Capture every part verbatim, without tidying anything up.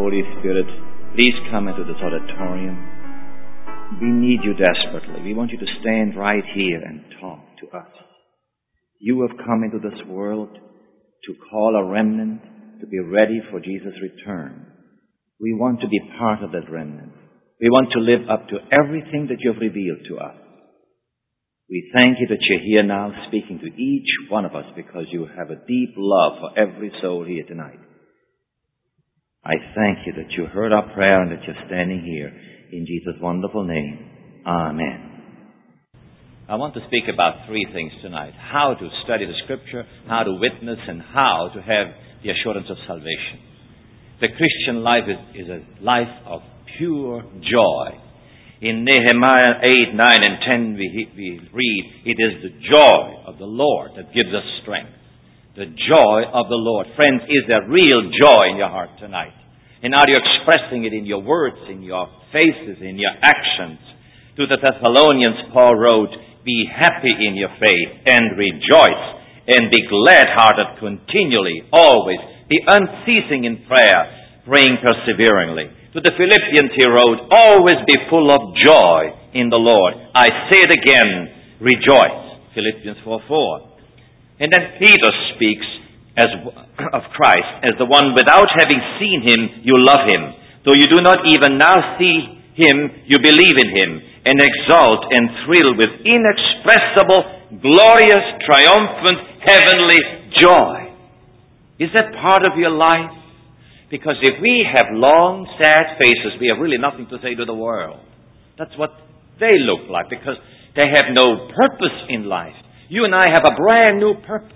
Holy Spirit, please come into this auditorium. We need you desperately. We want you to stand right here and talk to us. You have come into this world to call a remnant to be ready for Jesus' return. We want to be part of that remnant. We want to live up to everything that you have revealed to us. We thank you that you're here now speaking to each one of us because you have a deep love for every soul here tonight. I thank you that you heard our prayer and that you're standing here. In Jesus' wonderful name, amen. I want to speak about three things tonight. How to study the Scripture, how to witness, and how to have the assurance of salvation. The Christian life is, is a life of pure joy. In Nehemiah eight, nine, and ten we, we read, it is the joy of the Lord that gives us strength. The joy of the Lord. Friends, is there real joy in your heart tonight? And are you expressing it in your words, in your faces, in your actions? To the Thessalonians, Paul wrote, be happy in your faith and rejoice and be glad-hearted continually, always. Be unceasing in prayer, praying perseveringly. To the Philippians he wrote, always be full of joy in the Lord. I say it again, rejoice. Philippians four four. And then Peter speaks as of Christ as the one without having seen him, you love him. Though you do not even now see him, you believe in him and exult and thrill with inexpressible, glorious, triumphant, heavenly joy. Is that part of your life? Because if we have long, sad faces, we have really nothing to say to the world. That's what they look like because they have no purpose in life. You and I have a brand new purpose.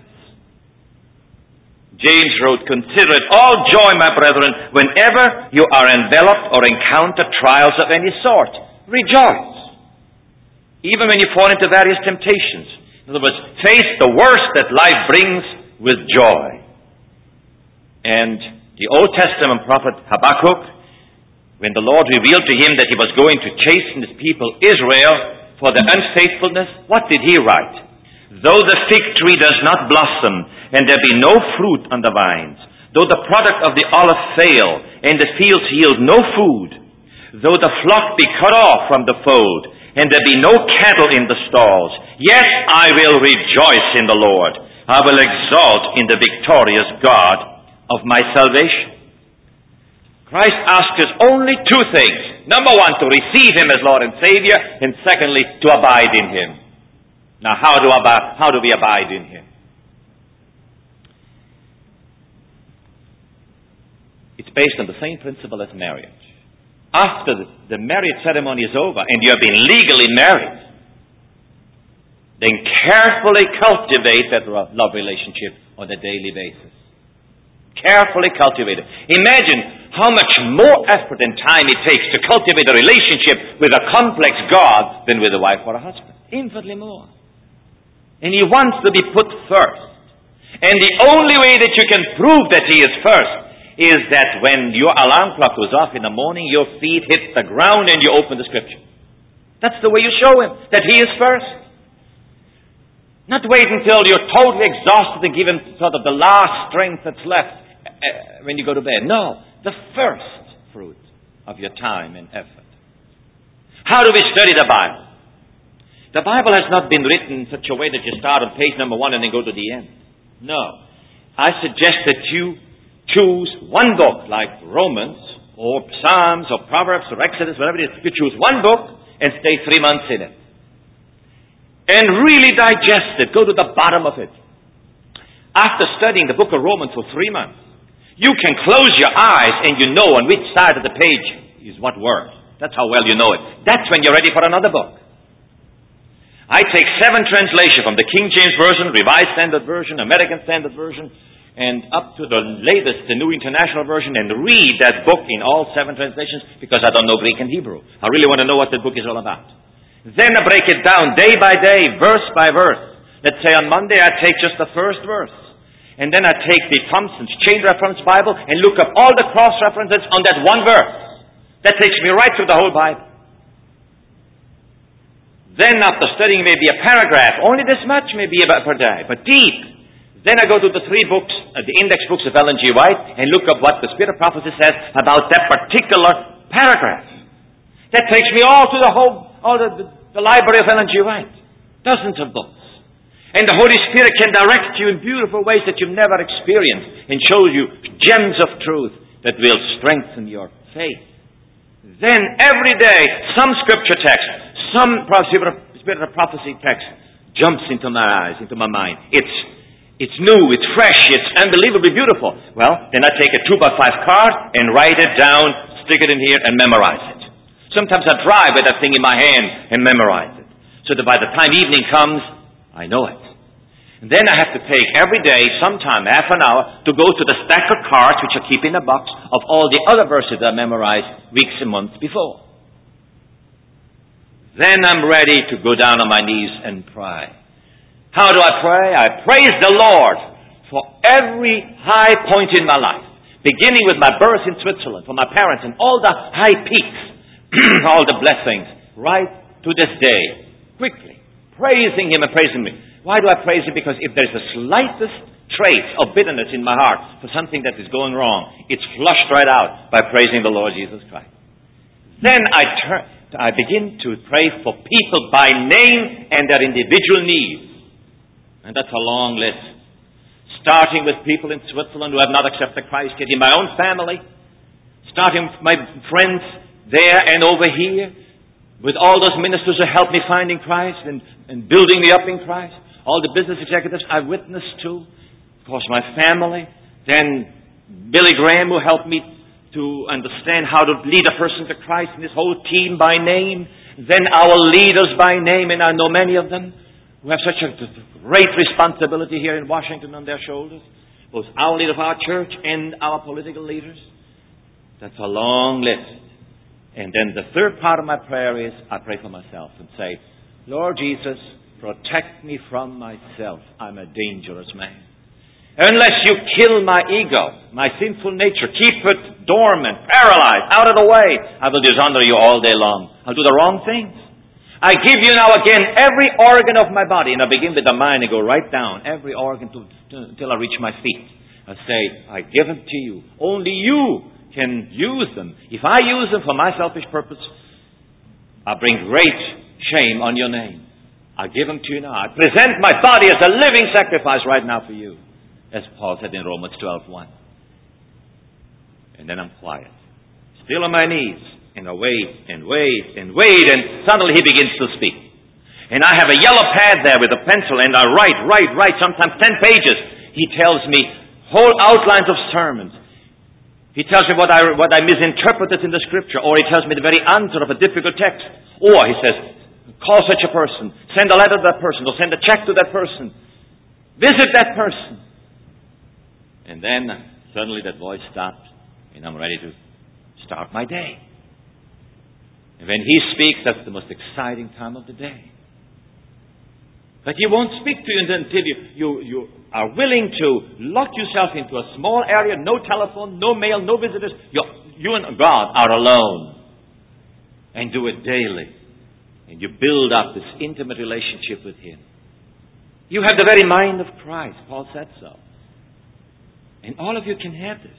James wrote, consider it all joy, my brethren, whenever you are enveloped or encounter trials of any sort. Rejoice. Even when you fall into various temptations. In other words, face the worst that life brings with joy. And the Old Testament prophet Habakkuk, when the Lord revealed to him that he was going to chasten his people Israel for their unfaithfulness, what did he write? Though the fig tree does not blossom, and there be no fruit on the vines, though the product of the olive fail, and the fields yield no food, though the flock be cut off from the fold, and there be no cattle in the stalls, yet I will rejoice in the Lord. I will exult in the victorious God of my salvation. Christ asks us only two things. Number one, to receive him as Lord and Savior, and secondly, to abide in him. Now, how do, abide, how do we abide in him? It's based on the same principle as marriage. After the, the marriage ceremony is over and you have been legally married, then carefully cultivate that love relationship on a daily basis. Carefully cultivate it. Imagine how much more effort and time it takes to cultivate a relationship with a complex God than with a wife or a husband. Infinitely more. And he wants to be put first. And the only way that you can prove that he is first is that when your alarm clock goes off in the morning, your feet hit the ground and you open the Scripture. That's the way you show him that he is first. Not wait until you're totally exhausted and give him sort of the last strength that's left uh, when you go to bed. No, the first fruit of your time and effort. How do we study the Bible? The Bible has not been written in such a way that you start on page number one and then go to the end. No. I suggest that you choose one book like Romans or Psalms or Proverbs or Exodus, whatever it is. You choose one book and stay three months in it. And really digest it. Go to the bottom of it. After studying the book of Romans for three months, you can close your eyes and you know on which side of the page is what word. That's how well you know it. That's when you're ready for another book. I take seven translations from the King James Version, Revised Standard Version, American Standard Version, and up to the latest, the New International Version, and read that book in all seven translations because I don't know Greek and Hebrew. I really want to know what the book is all about. Then I break it down day by day, verse by verse. Let's say on Monday I take just the first verse. And then I take the Thompson's Chain Reference Bible and look up all the cross-references on that one verse. That takes me right through the whole Bible. Then after studying maybe a paragraph, only this much maybe about per day, but deep. Then I go to the three books uh, the index books of Ellen G. White, and look up what the Spirit of Prophecy says about that particular paragraph. That takes me all to the whole, all the, the, the library of Ellen G. White. Dozens of books. And the Holy Spirit can direct you in beautiful ways that you've never experienced and show you gems of truth that will strengthen your faith. Then every day, some scripture text, some Spirit of Prophecy text jumps into my eyes, into my mind. It's it's new, it's fresh, it's unbelievably beautiful. Well, then I take a two by five card and write it down, stick it in here, and memorize it. Sometimes I drive with that thing in my hand and memorize it. So that by the time evening comes, I know it. And then I have to take every day, sometime, half an hour, to go to the stack of cards, which I keep in a box, of all the other verses I memorized weeks and months before. Then I'm ready to go down on my knees and pray. How do I pray? I praise the Lord for every high point in my life, beginning with my birth in Switzerland, for my parents, and all the high peaks, all the blessings, right to this day, quickly, praising Him and praising me. Why do I praise Him? Because if there's the slightest trace of bitterness in my heart for something that is going wrong, it's flushed right out by praising the Lord Jesus Christ. Then I turn, I begin to pray for people by name and their individual needs. And that's a long list. Starting with people in Switzerland who have not accepted Christ yet, in my own family, starting with my friends there and over here, with all those ministers who helped me finding Christ and, and building me up in Christ, all the business executives I witnessed to, of course my family, then Billy Graham who helped me to understand how to lead a person to Christ, and his whole team by name, then our leaders by name, and I know many of them who have such a great responsibility here in Washington on their shoulders, both our leader of our church and our political leaders. That's a long list. And then the third part of my prayer is, I pray for myself and say, Lord Jesus, protect me from myself. I'm a dangerous man. Unless you kill my ego, my sinful nature, keep it dormant, paralyzed, out of the way, I will dishonor you all day long. I'll do the wrong things. I give you now again every organ of my body, and I begin with the mind and go right down, every organ to, to, until I reach my feet. I say, I give them to you. Only you can use them. If I use them for my selfish purpose, I bring great shame on your name. I give them to you now. I present my body as a living sacrifice right now for you, as Paul said in Romans twelve one. And then I'm quiet, still on my knees, and I wait and wait and wait, and suddenly he begins to speak. And I have a yellow pad there with a pencil, and I write, write, write, sometimes ten pages. He tells me whole outlines of sermons. He tells me what I, what I misinterpreted in the Scripture, or he tells me the very answer of a difficult text. Or he says, call such a person, send a letter to that person, or send a check to that person, visit that person. And then suddenly that voice stopped, and I'm ready to start my day. And when he speaks, that's the most exciting time of the day. But he won't speak to you until you, you, you are willing to lock yourself into a small area, no telephone, no mail, no visitors. You're, you and God are alone. And do it daily. And you build up this intimate relationship with Him. You have the very mind of Christ. Paul said so. And all of you can have this.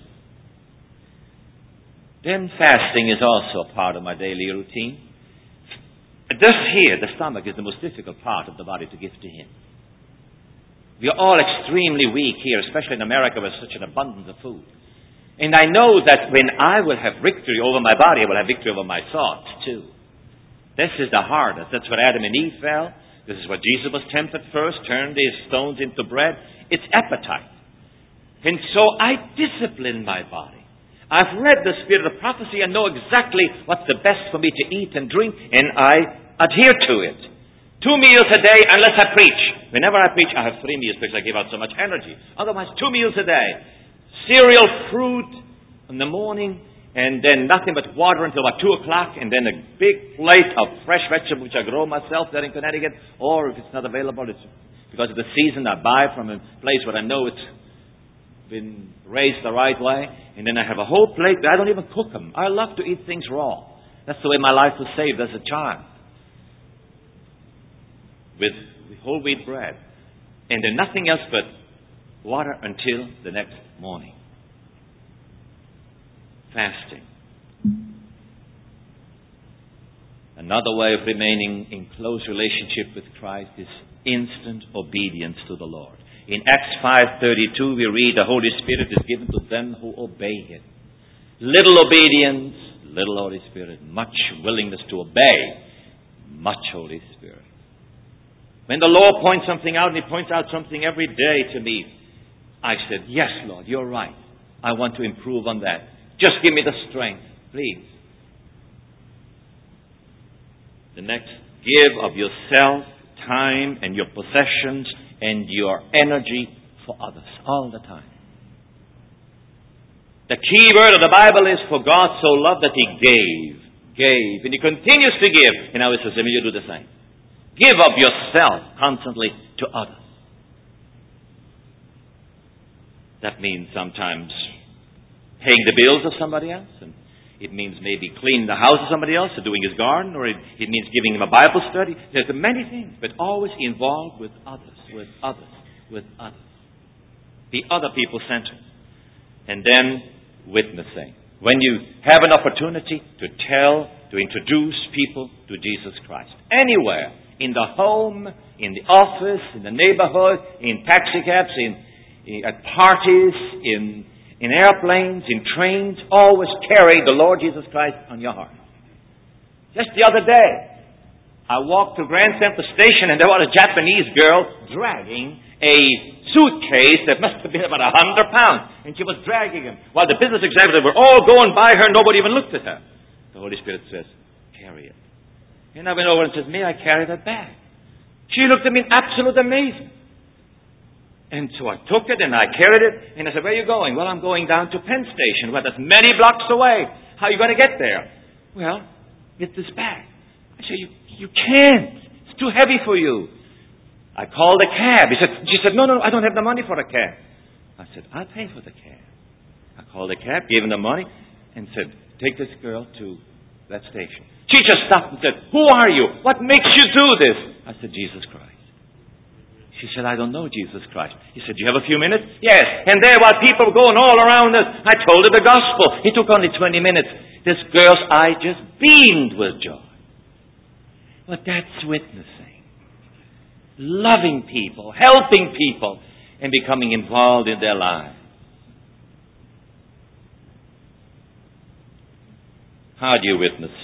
Then fasting is also a part of my daily routine. This here, the stomach, is the most difficult part of the body to give to Him. We are all extremely weak here, especially in America with such an abundance of food. And I know that when I will have victory over my body, I will have victory over my thoughts too. This is the hardest. That's where Adam and Eve fell. This is what Jesus was tempted first, turned these stones into bread. It's appetite. And so I discipline my body. I've read the Spirit of Prophecy and know exactly what's the best for me to eat and drink, and I adhere to it. Two meals a day unless I preach. Whenever I preach, I have three meals because I give out so much energy. Otherwise, two meals a day. Cereal, fruit in the morning, and then nothing but water until about two o'clock, and then a big plate of fresh vegetables which I grow myself there in Connecticut, or if it's not available, it's because of the season, I buy from a place where I know it's been raised the right way, and then I have a whole plate. I don't even cook them. I love to eat things raw. That's the way my life was saved as a child, with whole wheat bread, and then nothing else but water until the next morning. Fasting. Another way of remaining in close relationship with Christ is instant obedience to the Lord. In Acts five thirty-two we read, the Holy Spirit is given to them who obey Him. Little obedience, little Holy Spirit. Much willingness to obey, much Holy Spirit. When the Lord points something out, and He points out something every day to me, I said, yes, Lord, you're right. I want to improve on that. Just give me the strength, please. The next, give of yourself, time, and your possessions, and your energy for others, all the time. The key word of the Bible is, for God so loved that He gave, gave, and He continues to give. And now He says, let me do the same. Give of yourself constantly to others. That means sometimes paying the bills of somebody else, and it means maybe cleaning the house of somebody else, or doing his garden, or it, it means giving him a Bible study. There's many things, but always involved with others, with others, with others. Be other people-centered. And then witnessing. When you have an opportunity to tell, to introduce people to Jesus Christ. Anywhere. In the home, in the office, in the neighborhood, in taxi cabs, in, in at parties, in In airplanes, in trains, always carry the Lord Jesus Christ on your heart. Just the other day, I walked to Grand Central Station and there was a Japanese girl dragging a suitcase that must have been about a hundred pounds. And she was dragging him. While the business executives were all going by her, nobody even looked at her. The Holy Spirit says, carry it. And I went over and said, may I carry that bag? She looked at me in absolute amazement. And so I took it and I carried it. And I said, where are you going? Well, I'm going down to Penn Station. Well, that's many blocks away. How are you going to get there? Well, get this bag. I said, you, you can't. It's too heavy for you. I called a cab. He said, she said, no, no, I don't have the money for a cab. I said, I'll pay for the cab. I called a cab, gave him the money, and said, take this girl to that station. She just stopped and said, who are you? What makes you do this? I said, Jesus Christ. She said, I don't know Jesus Christ. He said, do you have a few minutes? Yes. And there, while people were going all around us, I told her the gospel. It took only twenty minutes. This girl's eye just beamed with joy. But that's witnessing. Loving people, helping people, and becoming involved in their lives. How do you witness?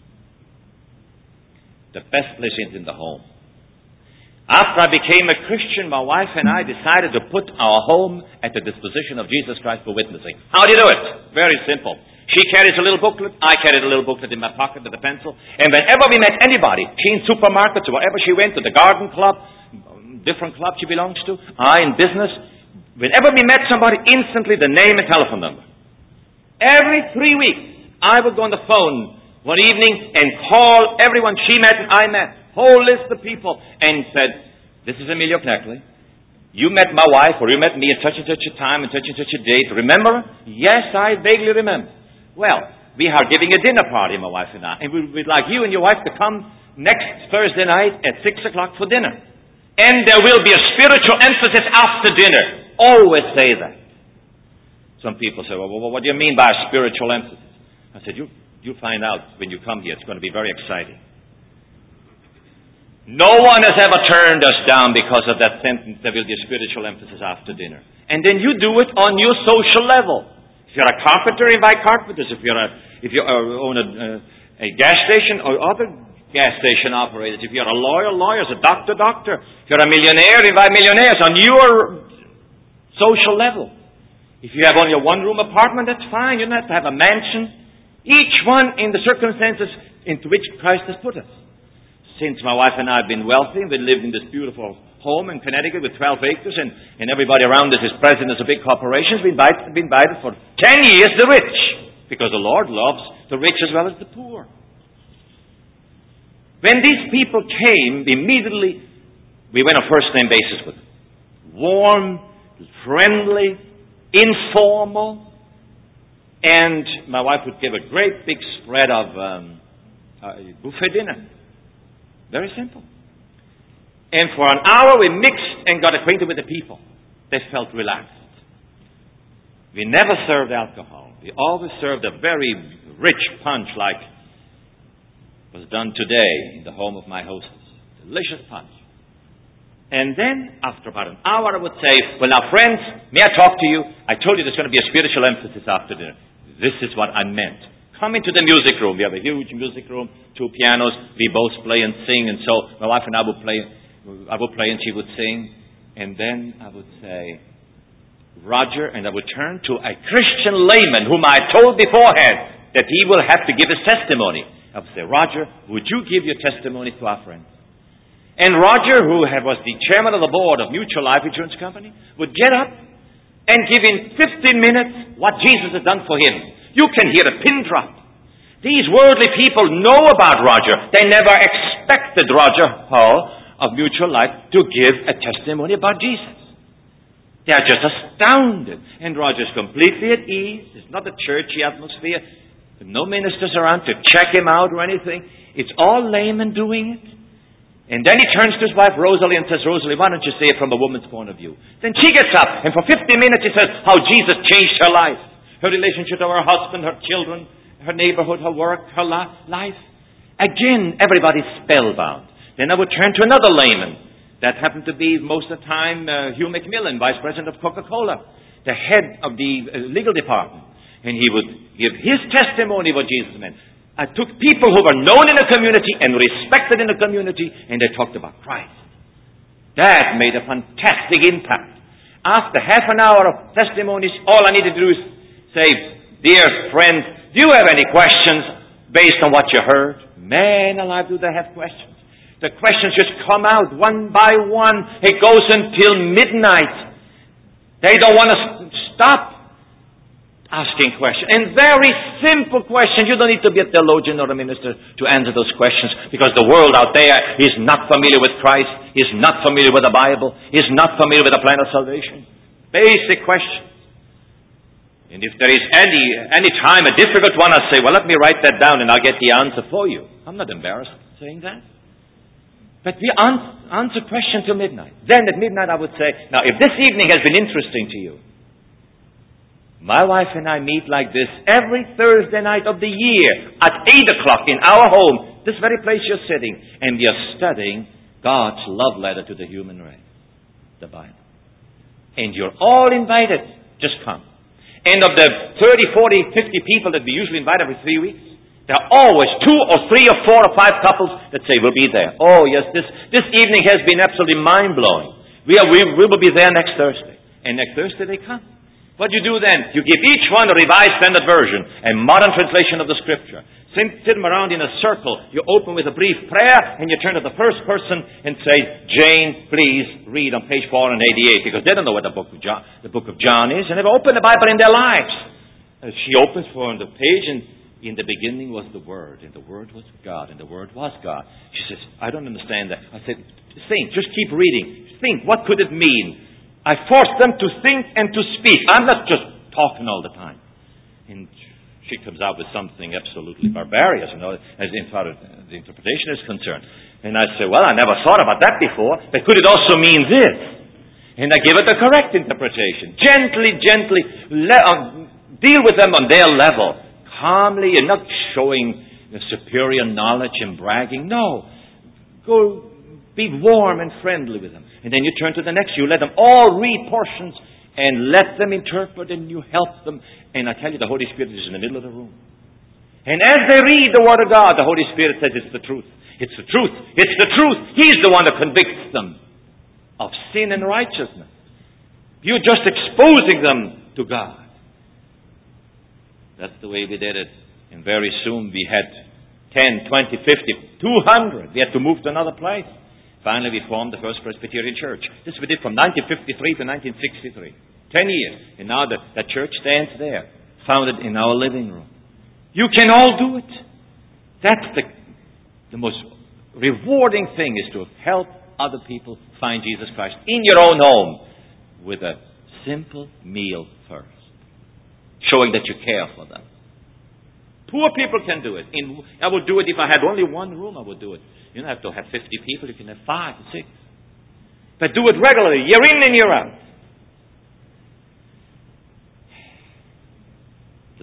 The best place is in the home. After I became a Christian, my wife and I decided to put our home at the disposition of Jesus Christ for witnessing. How do you do it? Very simple. She carries a little booklet. I carried a little booklet in my pocket with a pencil. And whenever we met anybody, she in supermarkets or wherever she went, to the garden club, different club she belongs to, I in business, whenever we met somebody, instantly the name and telephone number. Every three weeks, I would go on the phone one evening and call everyone she met and I met. Whole list of people, and said, this is Emilio Knechtle. You met my wife, or you met me at such and such a time and such and such a date. Remember? Yes, I vaguely remember. Well, we are giving a dinner party, my wife and I, and we would like you and your wife to come next Thursday night at six o'clock for dinner. And there will be a spiritual emphasis after dinner. Always say that. Some people say, well, what do you mean by a spiritual emphasis? I said, you, you'll find out when you come here. It's going to be very exciting. No one has ever turned us down because of that sentence, there will be a spiritual emphasis after dinner. And then you do it on your social level. If you're a carpenter, invite carpenters. If you're a, if you own a, a gas station or other gas station operators. If you're a lawyer, lawyers. A doctor, doctor. If you're a millionaire, invite millionaires on your social level. If you have only a one-room apartment, that's fine. You don't have to have a mansion. Each one in the circumstances into which Christ has put us. Since my wife and I have been wealthy, we lived in this beautiful home in Connecticut with twelve acres, and, and everybody around us is presidents of big corporations. We invited, we invited for ten years the rich, because the Lord loves the rich as well as the poor. When these people came, immediately we went on first-name basis with them. Warm, friendly, informal, and my wife would give a great big spread of um, uh, buffet dinner. Very simple. And for an hour we mixed and got acquainted with the people. they felt relaxed. We never served alcohol. We always served a very rich punch like was done today in the home of my hostess. Delicious punch. And then, after about an hour, I would say, well, now, friends, may I talk to you? I told you there's going to be a spiritual emphasis after dinner. This is what I meant. Come into the music room. We have a huge music room, two pianos. We both play and sing. And so my wife and I would play, I would play and she would sing. And then I would say, Roger, and I would turn to a Christian layman whom I told beforehand that he will have to give his testimony. I would say, Roger, would you give your testimony to our friends? And Roger, who was the chairman of the board of Mutual Life Insurance Company, would get up and give in fifteen minutes what Jesus had done for him. You can hear a pin drop. These worldly people know about Roger. They never expected Roger Hall of Mutual Life to give a testimony about Jesus. They are just astounded. And Roger's completely at ease. It's not a churchy atmosphere. No ministers around to check him out or anything. It's all laymen doing it. And then he turns to his wife, Rosalie, and says, Rosalie, why don't you say it from a woman's point of view? Then she gets up, and for fifty minutes he says how Jesus changed her life. Her relationship to her husband, her children, her neighborhood, her work, her life. Again, everybody's spellbound. Then I would turn to another layman. That happened to be, most of the time, uh, Hugh McMillan, Vice President of Coca-Cola, the head of the uh, legal department. And he would give his testimony what Jesus meant. I took people who were known in the community and respected in the community, and they talked about Christ. That made a fantastic impact. After half an hour of testimonies, all I needed to do is say, dear friends, do you have any questions based on what you heard? Man alive, do they have questions? The questions just come out one by one. It goes until midnight. They don't want to stop asking questions. And very simple questions. You don't need to be a theologian or a minister to answer those questions, because the world out there is not familiar with Christ, is not familiar with the Bible, is not familiar with the plan of salvation. Basic questions. And if there is any any time a difficult one, I'll say, well, let me write that down and I'll get the answer for you. I'm not embarrassed saying that. But we answer question till midnight. Then at midnight I would say, now if this evening has been interesting to you, my wife and I meet like this every Thursday night of the year at eight o'clock in our home, this very place you're sitting, and we are studying God's love letter to the human race, the Bible. And you're all invited. Just come. And of the thirty, forty, fifty people that we usually invite every three weeks, there are always two or three or four or five couples that say, we'll be there. Oh, yes, this, this evening has been absolutely mind-blowing. We, are, we, we will be there next Thursday. And next Thursday they come. What do you do then? You give each one a revised standard version, a modern translation of the Scripture. Sit, sit them around in a circle. You open with a brief prayer, and you turn to the first person and say, Jane, please read on page four eighty-eight, because they don't know what the book of John, the book of John is, and they've opened the Bible in their lives. And she opens for on the page, and in the beginning was the Word, and the Word was God, and the Word was God. She says, I don't understand that. I said, think, just keep reading. Think, what could it mean? I forced them to think and to speak. I'm not just talking all the time. And she comes out with something absolutely barbarious, you know, as far as the interpretation is concerned. And I say, well, I never thought about that before, but could it also mean this? And I give it the correct interpretation. Gently, gently, le- uh, deal with them on their level. Calmly, and not showing superior knowledge and bragging. No. Go be warm and friendly with them. And then you turn to the next. You let them all read portions and let them interpret, and you help them. And I tell you, the Holy Spirit is in the middle of the room. And as they read the Word of God, the Holy Spirit says it's the truth. It's the truth. It's the truth. He's the one that convicts them of sin and righteousness. You're just exposing them to God. That's the way we did it. And very soon we had ten, twenty, fifty, two hundred. We had to move to another place. Finally, we formed the First Presbyterian Church. This we did from nineteen fifty-three to nineteen sixty-three. Ten years. And now the, the church stands there, founded in our living room. You can all do it. That's the, the most rewarding thing, is to help other people find Jesus Christ in your own home with a simple meal first, showing that you care for them. Poor people can do it. In, I would do it if I had only one room. I would do it. You don't have to have fifty people. You can have five, six. But do it regularly, year in and year out.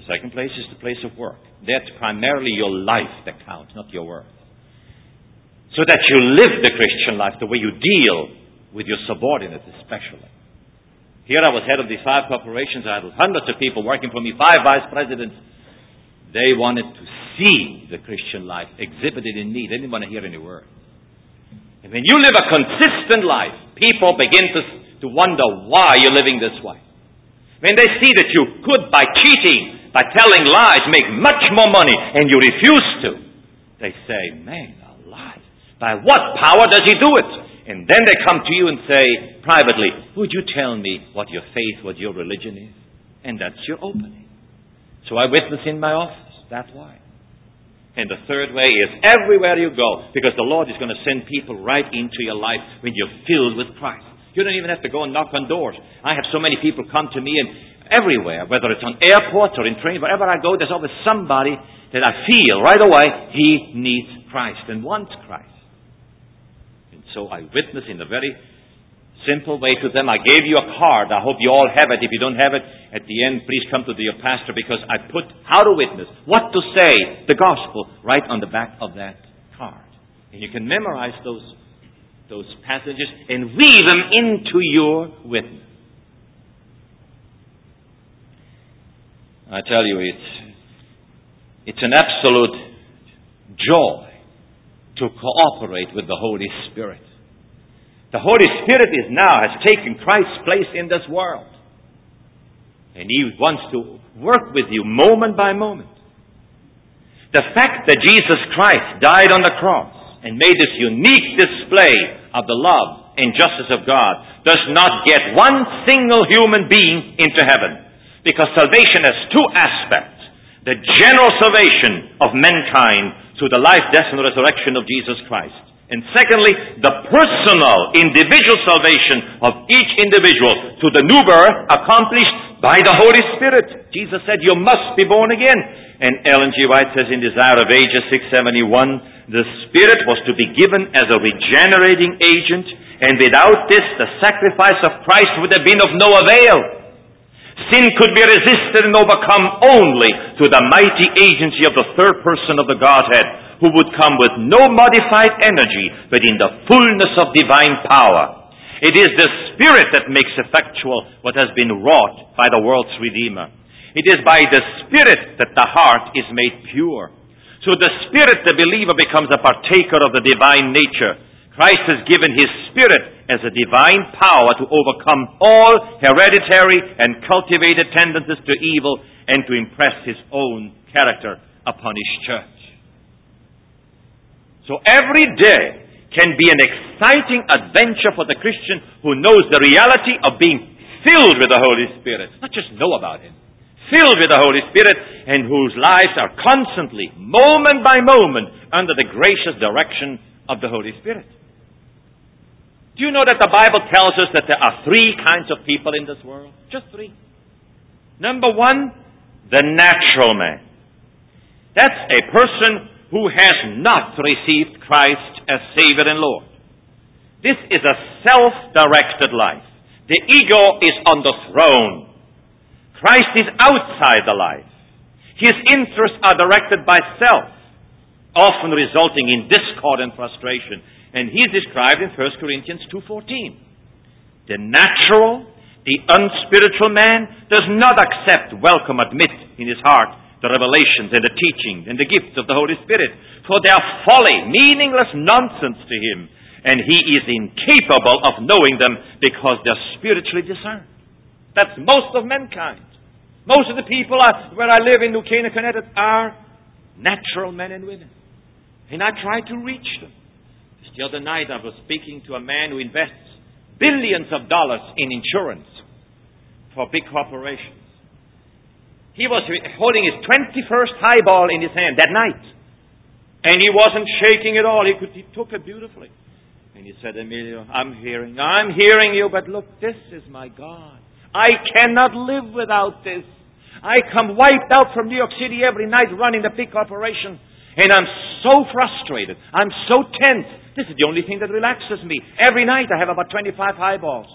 The second place is the place of work. That's primarily your life that counts, not your work. So that you live the Christian life the way you deal with your subordinates especially. Here I was head of these five corporations. I had hundreds of people working for me, five vice presidents. They wanted to see the Christian life exhibited in me. They didn't want to hear any words. And when you live a consistent life, people begin to, to wonder why you're living this way. When they see that you could, by cheating, by telling lies, make much more money, and you refuse to, they say, man, alive. By what power does he do it? And then they come to you and say, privately, would you tell me what your faith, what your religion is? And that's your opening. So I witness in my office. That's why. And the third way is everywhere you go, because the Lord is going to send people right into your life when you're filled with Christ. You don't even have to go and knock on doors. I have so many people come to me, and everywhere, whether it's on airports or in trains, wherever I go, there's always somebody that I feel right away he needs Christ and wants Christ. And so I witness in a very simple way to them. I gave you a card. I hope you all have it. If you don't have it, at the end, please come to your pastor, because I put how to witness, what to say, the gospel, right on the back of that card. And you can memorize those, those passages and weave them into your witness. I tell you, it's, it's an absolute joy to cooperate with the Holy Spirit. The Holy Spirit is now, has taken Christ's place in this world. And He wants to work with you moment by moment. The fact that Jesus Christ died on the cross and made this unique display of the love and justice of God does not get one single human being into heaven. Because salvation has two aspects. The general salvation of mankind through the life, death, and resurrection of Jesus Christ. And secondly, the personal, individual salvation of each individual through the new birth accomplished by the Holy Spirit. Jesus said, you must be born again. And Ellen G. White says in Desire of Ages six seventy-one, the Spirit was to be given as a regenerating agent, and without this, the sacrifice of Christ would have been of no avail. Sin could be resisted and overcome only through the mighty agency of the third person of the Godhead, who would come with no modified energy, but in the fullness of divine power. It is the Spirit that makes effectual what has been wrought by the world's Redeemer. It is by the Spirit that the heart is made pure. Through the Spirit, the believer becomes a partaker of the divine nature. Christ has given His Spirit as a divine power to overcome all hereditary and cultivated tendencies to evil and to impress His own character upon His church. So every day can be an exciting adventure for the Christian who knows the reality of being filled with the Holy Spirit. Not just know about Him. Filled with the Holy Spirit, and whose lives are constantly, moment by moment, under the gracious direction of the Holy Spirit. Do you know that the Bible tells us that there are three kinds of people in this world? Just three. Number one, the natural man. That's a person who has not received Christ as Savior and Lord. This is a self-directed life. The ego is on the throne. Christ is outside the life. His interests are directed by self, often resulting in discord and frustration. And he's described in First Corinthians two fourteen. The natural, the unspiritual man does not accept, welcome, admit in his heart the revelations and the teachings and the gifts of the Holy Spirit. For they are folly, meaningless nonsense to him. And he is incapable of knowing them because they're spiritually discerned. That's most of mankind. Most of the people are, where I live in New Canaan, Connecticut, are natural men and women. And I try to reach them. Just the other night I was speaking to a man who invests billions of dollars in insurance for big corporations. He was holding his twenty-first highball in his hand that night. And he wasn't shaking at all. He, could, he took it beautifully. And he said, Emilio, I'm hearing, I'm hearing you, but look, this is my God. I cannot live without this. I come wiped out from New York City every night running the big corporation. And I'm so frustrated. I'm so tense. This is the only thing that relaxes me. Every night I have about twenty-five highballs.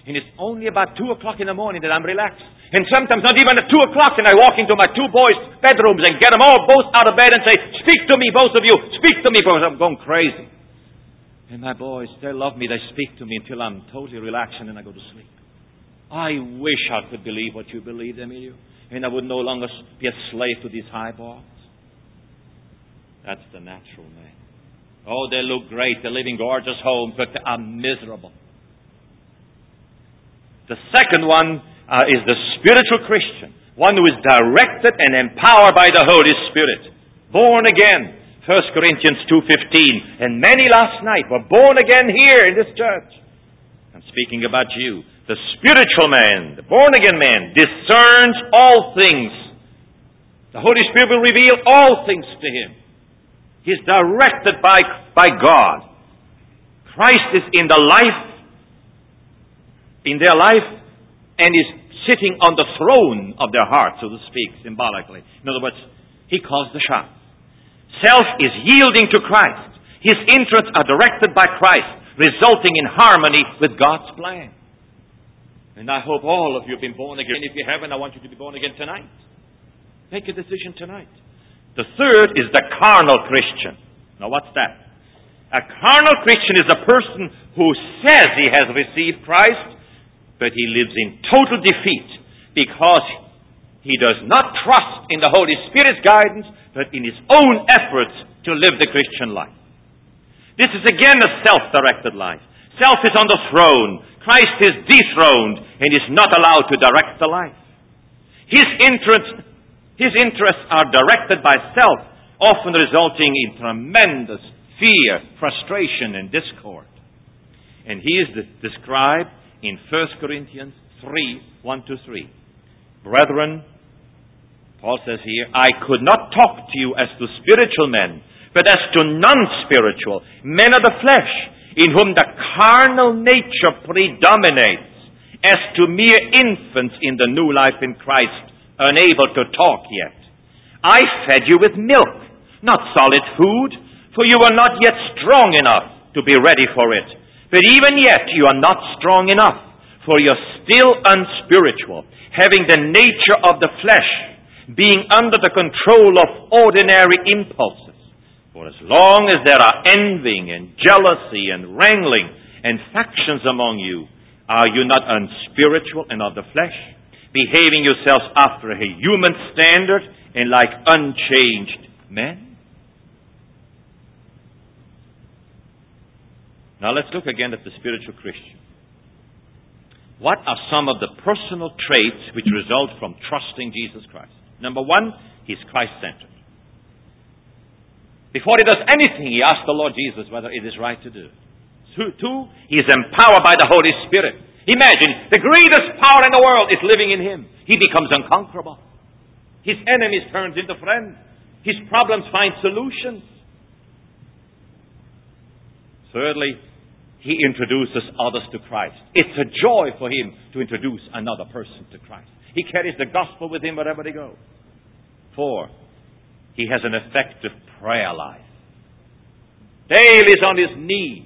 And it's only about two o'clock in the morning that I'm relaxed. And sometimes not even at two o'clock, and I walk into my two boys' bedrooms and get them all both out of bed and say, speak to me, both of you. Speak to me, because I'm going crazy. And my boys, they love me. They speak to me until I'm totally relaxed, and then I go to sleep. I wish I could believe what you believe, Emilio. And I would no longer be a slave to these highballs. That's the natural man. Oh, they look great. They live in gorgeous homes, but they are miserable. The second one uh, is the spiritual Christian. One who is directed and empowered by the Holy Spirit. Born again. First Corinthians two fifteen. And many last night were born again here in this church. I'm speaking about you. The spiritual man, the born again man, discerns all things. The Holy Spirit will reveal all things to him. He's directed by, by God. Christ is in the life, in their life, and is sitting on the throne of their heart, so to speak, symbolically. In other words, he calls the shots. Self is yielding to Christ. His interests are directed by Christ, resulting in harmony with God's plan. And I hope all of you have been born again. If you haven't, I want you to be born again tonight. Make a decision tonight. The third is the carnal Christian. Now what's that? A carnal Christian is a person who says he has received Christ, but he lives in total defeat because he does not trust in the Holy Spirit's guidance, but in his own efforts to live the Christian life. This is again a self-directed life. Self is on the throne. Christ is dethroned and is not allowed to direct the life. His interests, his interests are directed by self, often resulting in tremendous fear, frustration, and discord. And he is described in First Corinthians three, one to three. Brethren, Paul says here, I could not talk to you as to spiritual men, but as to non-spiritual, men of the flesh, in whom the carnal nature predominates, as to mere infants in the new life in Christ, unable to talk yet. I fed you with milk, not solid food, for you are not yet strong enough to be ready for it. But even yet you are not strong enough, for you are still unspiritual, having the nature of the flesh, being under the control of ordinary impulses. For as long as there are envying and jealousy and wrangling and factions among you, are you not unspiritual and of the flesh, behaving yourselves after a human standard and like unchanged men? Now let's look again at the spiritual Christian. What are some of the personal traits which result from trusting Jesus Christ? Number one, he's Christ-centered. Before he does anything, he asks the Lord Jesus whether it is right to do. Two, he is empowered by the Holy Spirit. Imagine, the greatest power in the world is living in him. He becomes unconquerable. His enemies turn into friends. His problems find solutions. Thirdly, he introduces others to Christ. It's a joy for him to introduce another person to Christ. He carries the gospel with him wherever they go. Four, he has an effective prayer life. Daily is on his knees.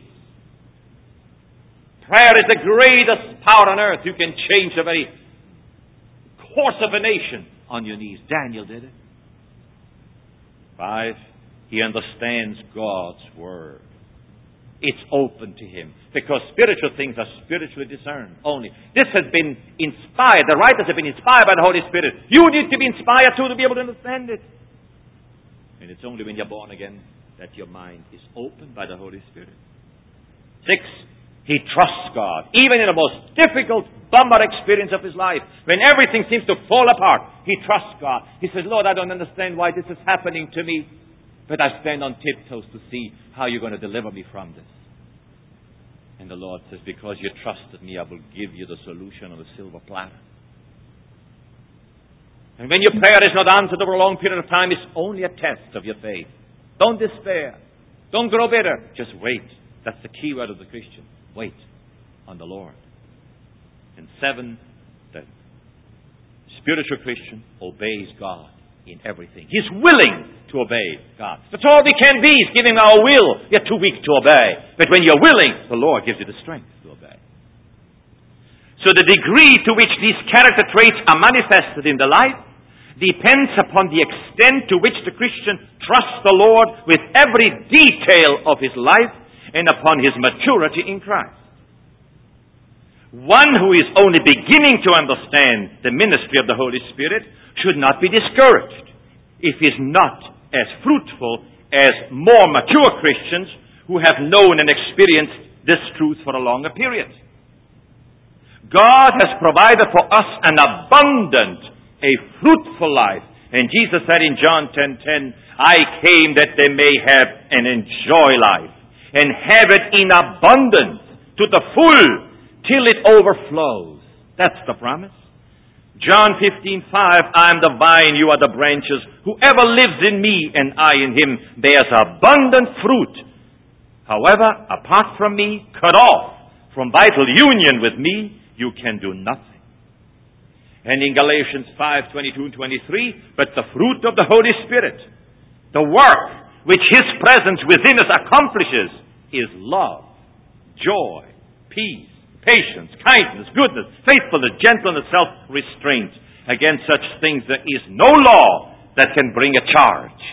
Prayer is the greatest power on earth. You can change the very course of a nation on your knees. Daniel did it. Five, he understands God's word. It's open to him because spiritual things are spiritually discerned only. This has been inspired. The writers have been inspired by the Holy Spirit. You need to be inspired too to be able to understand it. And it's only when you're born again that your mind is opened by the Holy Spirit. Six, he trusts God. Even in the most difficult, bummer experience of his life, when everything seems to fall apart, he trusts God. He says, Lord, I don't understand why this is happening to me, but I stand on tiptoes to see how you're going to deliver me from this. And the Lord says, because you trusted me, I will give you the solution on a silver platter. And when your prayer is not answered over a long period of time, it's only a test of your faith. Don't despair. Don't grow bitter. Just wait. That's the key word of the Christian. Wait on the Lord. And seven, the spiritual Christian obeys God in everything. He's willing to obey God. That's all we can be, is giving our will. You're too weak to obey. But when you're willing, the Lord gives you the strength to obey. So the degree to which these character traits are manifested in the life depends upon the extent to which the Christian trusts the Lord with every detail of his life and upon his maturity in Christ. One who is only beginning to understand the ministry of the Holy Spirit should not be discouraged if he is not as fruitful as more mature Christians who have known and experienced this truth for a longer period. God has provided for us an abundant, a fruitful life. And Jesus said in John ten ten, I came that they may have and enjoy life, and have it in abundance, to the full, till it overflows. That's the promise. John fifteen five, I am the vine, you are the branches. Whoever lives in me and I in him bears abundant fruit. However, apart from me, cut off from vital union with me, you can do nothing. And in Galatians five twenty-two and twenty-three, but the fruit of the Holy Spirit, the work which his presence within us accomplishes, is love, joy, peace, patience, kindness, goodness, faithfulness, gentleness, self-restraint. Against such things there is no law that can bring a charge.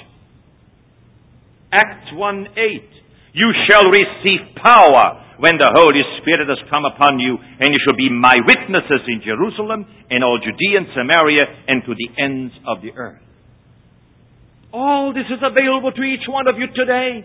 Acts one eight, you shall receive power when the Holy Spirit has come upon you, and you shall be my witnesses in Jerusalem and all Judea and Samaria and to the ends of the earth. All this is available to each one of you today.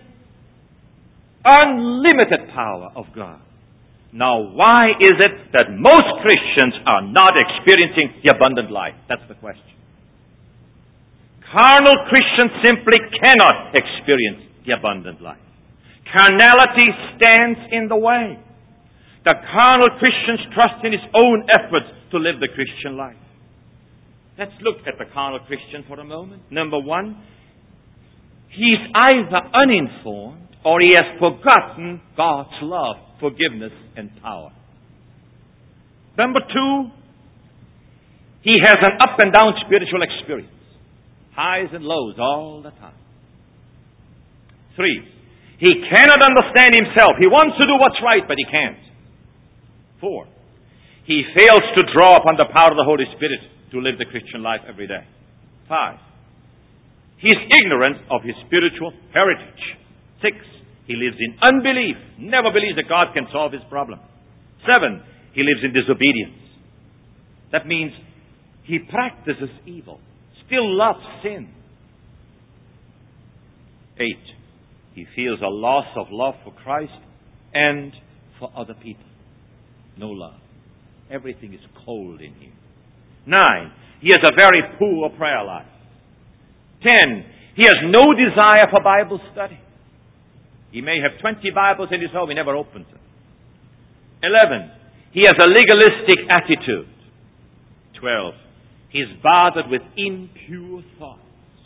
Unlimited power of God. Now, why is it that most Christians are not experiencing the abundant life? That's the question. Carnal Christians simply cannot experience the abundant life. Carnality stands in the way. The carnal Christians trust in his own efforts to live the Christian life. Let's look at the carnal Christian for a moment. Number one, he's either uninformed or he has forgotten God's love, forgiveness, and power. Number two, he has an up and down spiritual experience. Highs and lows all the time. Three, he cannot understand himself. He wants to do what's right, but he can't. Four, he fails to draw upon the power of the Holy Spirit to live the Christian life every day. Five, he is ignorant of his spiritual heritage. Six, he lives in unbelief, never believes that God can solve his problem. Seven, he lives in disobedience. That means he practices evil, still loves sin. Eight, he feels a loss of love for Christ and for other people. No love. Everything is cold in him. Nine, he has a very poor prayer life. Ten, he has no desire for Bible study. He may have twenty Bibles in his home, he never opens them. Eleven, he has a legalistic attitude. Twelve, he is bothered with impure thoughts.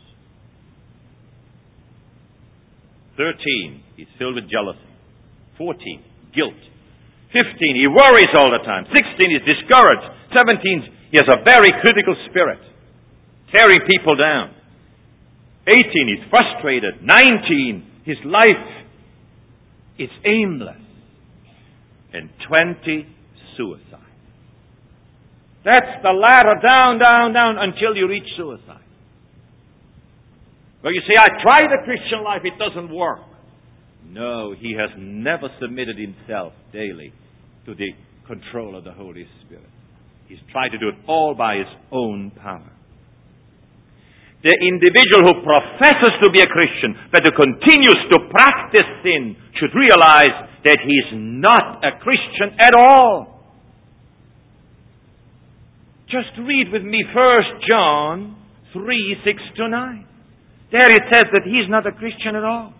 Thirteen, he's filled with jealousy. Fourteen, guilt. Fifteen, he worries all the time. Sixteen, he's discouraged. Seventeen, he has a very critical spirit, tearing people down. Eighteen, he's frustrated. Nineteen, his life is aimless. And twenty, suicide. That's the ladder down, down, down until you reach suicide. Well, you say, I tried the Christian life, it doesn't work. No, he has never submitted himself daily to the control of the Holy Spirit. He's tried to do it all by his own power. The individual who professes to be a Christian, but who continues to practice sin, should realize that he's not a Christian at all. Just read with me First John three, six to nine. There it says that he's not a Christian at all.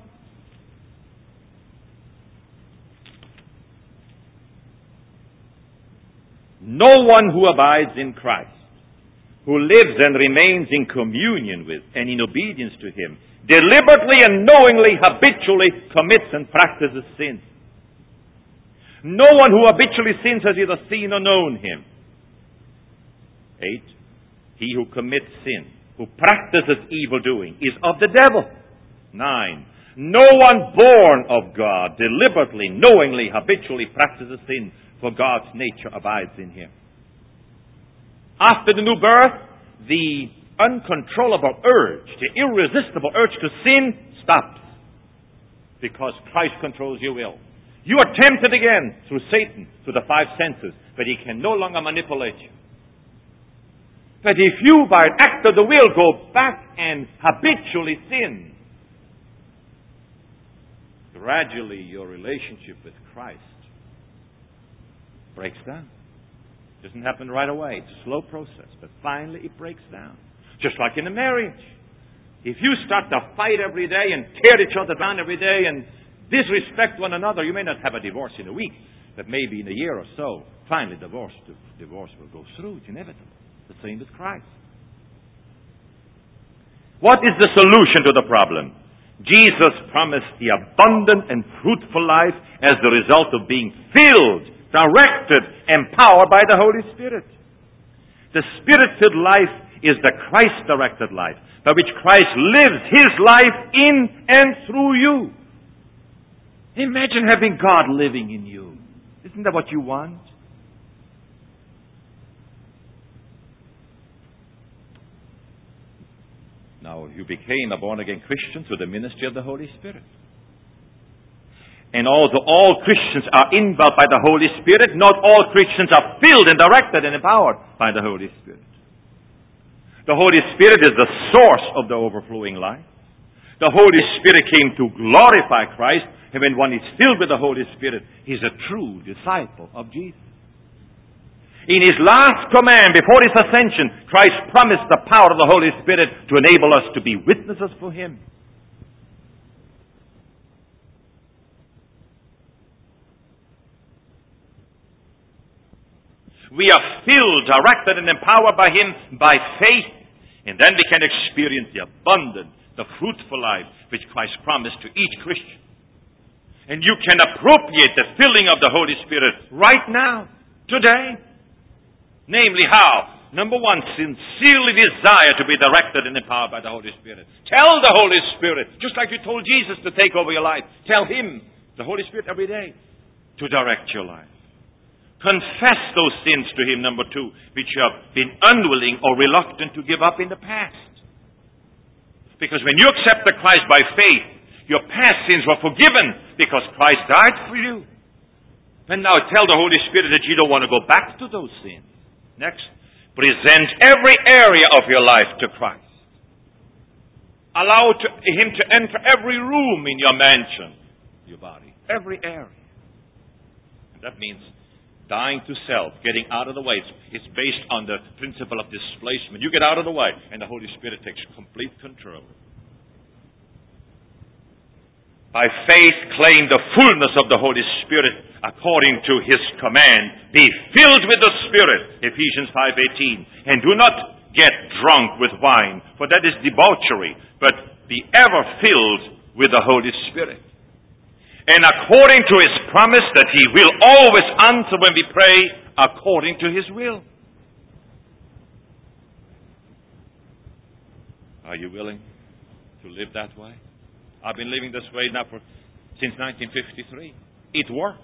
No one who abides in Christ, who lives and remains in communion with and in obedience to him, deliberately and knowingly, habitually commits and practices sin. No one who habitually sins has either seen or known him. Eight, he who commits sin, who practices evildoing, is of the devil. Nine, no one born of God deliberately, knowingly, habitually practices sin, for God's nature abides in him. After the new birth, the uncontrollable urge, the irresistible urge to sin stops, because Christ controls your will. You are tempted again through Satan, through the five senses, but he can no longer manipulate you. But if you, by an act of the will, go back and habitually sin, gradually your relationship with Christ breaks down. It doesn't happen right away. It's a slow process, but finally it breaks down. Just like in a marriage. If you start to fight every day and tear each other down every day and disrespect one another, you may not have a divorce in a week, but maybe in a year or so, finally divorce, divorce will go through. It's inevitable. The same with Christ. What is the solution to the problem? Jesus promised the abundant and fruitful life as the result of being filled, directed, empowered by the Holy Spirit. The Spirit-filled life is the Christ-directed life, by which Christ lives His life in and through you. Imagine having God living in you. Isn't that what you want? Now, you became a born-again Christian through the ministry of the Holy Spirit. And although all Christians are indwelt by the Holy Spirit, not all Christians are filled and directed and empowered by the Holy Spirit. The Holy Spirit is the source of the overflowing life. The Holy Spirit came to glorify Christ, and when one is filled with the Holy Spirit, he's a true disciple of Jesus. In His last command before His ascension, Christ promised the power of the Holy Spirit to enable us to be witnesses for Him. We are filled, directed, and empowered by Him by faith. And then we can experience the abundant, the fruitful life which Christ promised to each Christian. And you can appropriate the filling of the Holy Spirit right now, today. Namely, how? Number one, sincerely desire to be directed and empowered by the Holy Spirit. Tell the Holy Spirit, just like you told Jesus to take over your life, tell Him, the Holy Spirit, every day to direct your life. Confess those sins to Him, number two, which you have been unwilling or reluctant to give up in the past. Because when you accept the Christ by faith, your past sins were forgiven because Christ died for you. And now tell the Holy Spirit that you don't want to go back to those sins. Next, present every area of your life to Christ. Allow to, Him to enter every room in your mansion, your body, every area. And that means dying to self, getting out of the way. It's, it's based on the principle of displacement. You get out of the way, and the Holy Spirit takes complete control. By faith, claim the fullness of the Holy Spirit according to His command. Be filled with the Spirit, Ephesians five eighteen. And do not get drunk with wine, for that is debauchery, but be ever filled with the Holy Spirit. And according to His promise that He will always answer when we pray according to His will. Are you willing to live that way? I've been living this way now for since nineteen fifty-three. It works.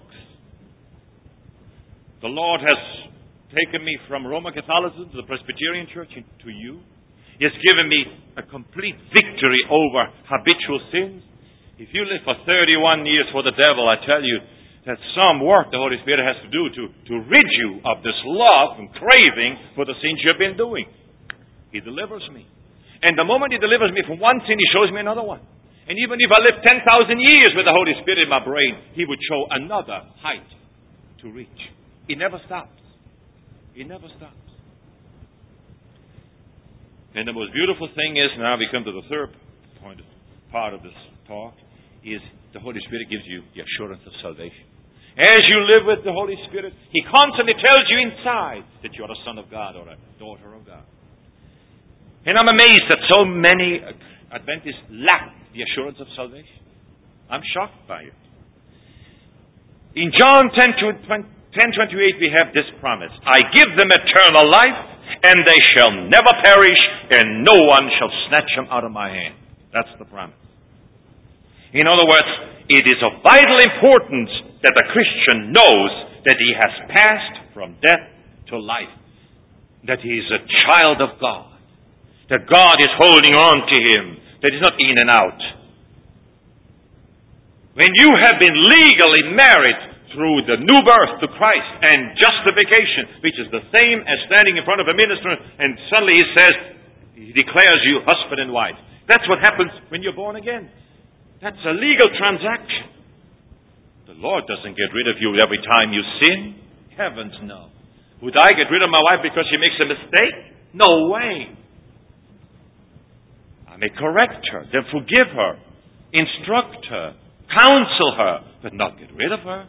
The Lord has taken me from Roman Catholicism to the Presbyterian Church to you. He has given me a complete victory over habitual sins. If you live for thirty-one years for the devil, I tell you that some work the Holy Spirit has to do to, to rid you of this love and craving for the sins you've been doing. He delivers me. And the moment He delivers me from one sin, He shows me another one. And even if I live ten thousand years with the Holy Spirit in my brain, He would show another height to reach. He never stops. He never stops. And the most beautiful thing is, now we come to the third point, part of this talk, is the Holy Spirit gives you the assurance of salvation. As you live with the Holy Spirit, He constantly tells you inside that you are a son of God or a daughter of God. And I'm amazed that so many Adventists lack the assurance of salvation. I'm shocked by it. In John ten twenty-eight we have this promise. I give them eternal life, and they shall never perish, and no one shall snatch them out of my hand. That's the promise. In other words, it is of vital importance that the Christian knows that he has passed from death to life, that he is a child of God, that God is holding on to him, that he's not in and out. When you have been legally married through the new birth to Christ and justification, which is the same as standing in front of a minister and suddenly he says, he declares you husband and wife. That's what happens when you're born again. That's a legal transaction. The Lord doesn't get rid of you every time you sin. Heavens, no. Would I get rid of my wife because she makes a mistake? No way. I may correct her, then forgive her, instruct her, counsel her, but not get rid of her.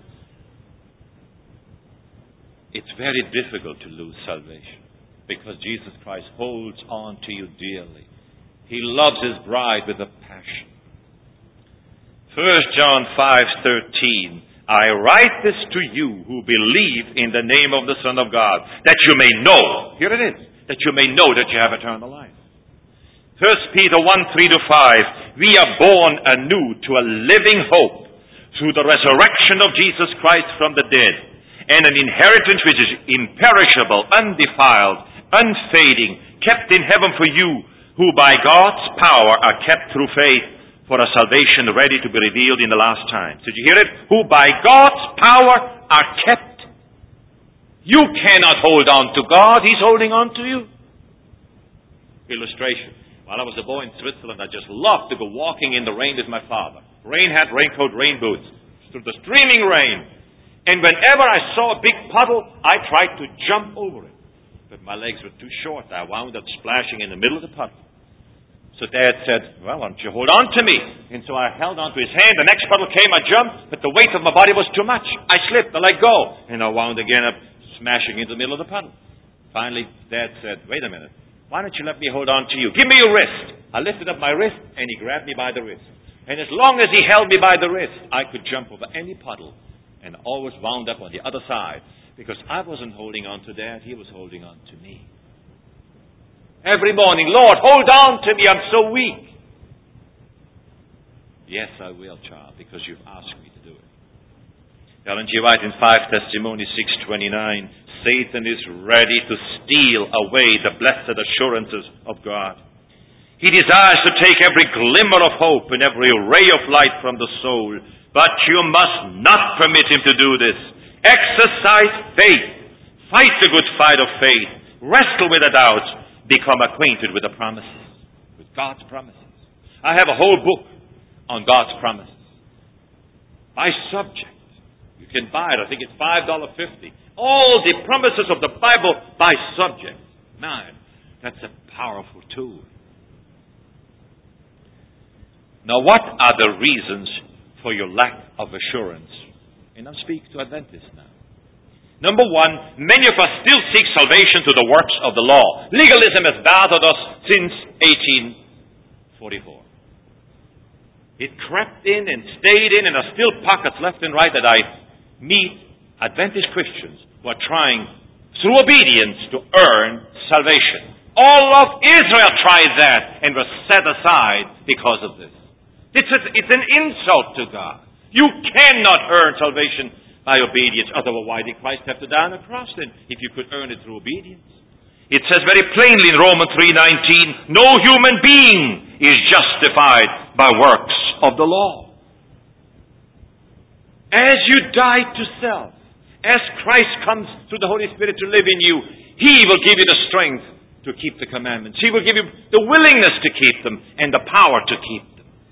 It's very difficult to lose salvation because Jesus Christ holds on to you dearly. He loves his bride with a passion. First John five thirteen, I write this to you who believe in the name of the Son of God, that you may know, here it is, that you may know that you have eternal life. First Peter one three to five, we are born anew to a living hope through the resurrection of Jesus Christ from the dead, and an inheritance which is imperishable, undefiled, unfading, kept in heaven for you, who by God's power are kept through faith for a salvation ready to be revealed in the last time. Did you hear it? Who by God's power are kept. You cannot hold on to God. He's holding on to you. Illustration. While I was a boy in Switzerland, I just loved to go walking in the rain with my father. Rain hat, raincoat, rain boots. Through the streaming rain. And whenever I saw a big puddle, I tried to jump over it. But my legs were too short. I wound up splashing in the middle of the puddle. So Dad said, well, why don't you hold on to me? And so I held on to his hand. The next puddle came, I jumped, but the weight of my body was too much. I slipped, I let go. And I wound again up smashing into the middle of the puddle. Finally, Dad said, wait a minute. Why don't you let me hold on to you? Give me your wrist. I lifted up my wrist, and he grabbed me by the wrist. And as long as he held me by the wrist, I could jump over any puddle and always wound up on the other side. Because I wasn't holding on to Dad, he was holding on to me. Every morning, Lord, hold on to me, I'm so weak. Yes, I will, child, because you've asked me to do it. Ellen G. White in five Testimonies six twenty-nine, Satan is ready to steal away the blessed assurances of God. He desires to take every glimmer of hope and every ray of light from the soul, but you must not permit him to do this. Exercise faith. Fight the good fight of faith. Wrestle with the doubts. Become acquainted with the promises, with God's promises. I have a whole book on God's promises. By subject. You can buy it. I think it's five dollars and fifty cents. All the promises of the Bible by subject. Man, that's a powerful tool. Now, what are the reasons for your lack of assurance? And I'll speak to Adventists now. Number one, many of us still seek salvation through the works of the law. Legalism has bothered us since eighteen forty-four. It crept in and stayed in, and there are still pockets left and right that I meet Adventist Christians who are trying, through obedience, to earn salvation. All of Israel tried that and was set aside because of this. It's, a, it's an insult to God. You cannot earn salvation by obedience. Otherwise, why did Christ have to die on the cross then, if you could earn it through obedience? It says very plainly in Romans three nineteen, no human being is justified by works of the law. As you die to self, as Christ comes through the Holy Spirit to live in you, He will give you the strength to keep the commandments. He will give you the willingness to keep them and the power to keep them.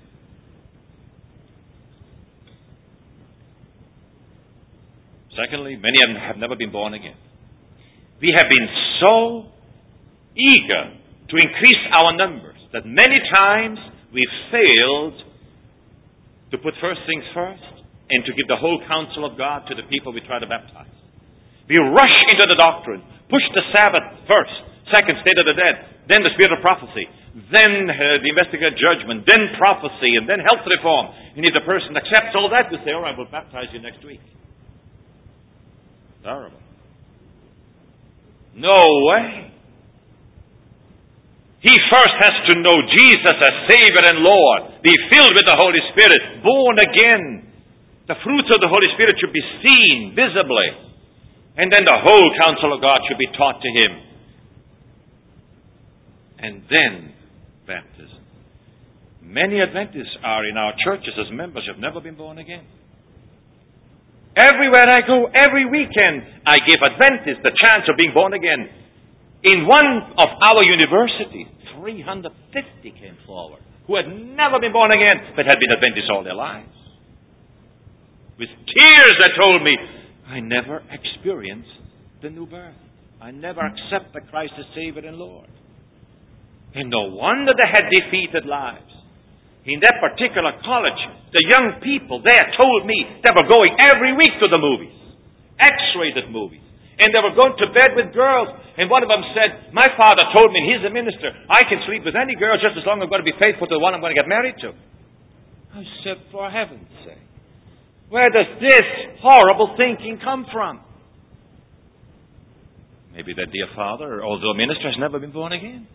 Secondly, many of them have never been born again. We have been so eager to increase our numbers that many times we've failed to put first things first and to give the whole counsel of God to the people we try to baptize. We rush into the doctrine, push the Sabbath first, second, state of the dead, then the spirit of prophecy, then uh, the investigative judgment, then prophecy, and then health reform. And if the person accepts all that, we say, all right, we'll baptize you next week. Terrible. No way. He first has to know Jesus as Savior and Lord, be filled with the Holy Spirit, born again. The fruits of the Holy Spirit should be seen visibly. And then the whole counsel of God should be taught to him. And then baptism. Many Adventists are in our churches as members who have never been born again. Everywhere I go, every weekend, I give Adventists the chance of being born again. In one of our universities, three hundred fifty came forward who had never been born again, but had been Adventists all their lives. With tears they told me, I never experienced the new birth. I never accepted Christ as Savior and Lord. And no wonder they had defeated lives. In that particular college, the young people there told me they were going every week to the movies. X-rated movies. And they were going to bed with girls. And one of them said, my father told me, and he's a minister, I can sleep with any girl just as long as I'm going to be faithful to the one I'm going to get married to. I said, for heaven's sake, where does this horrible thinking come from? Maybe that dear father, although a minister, has never been born again.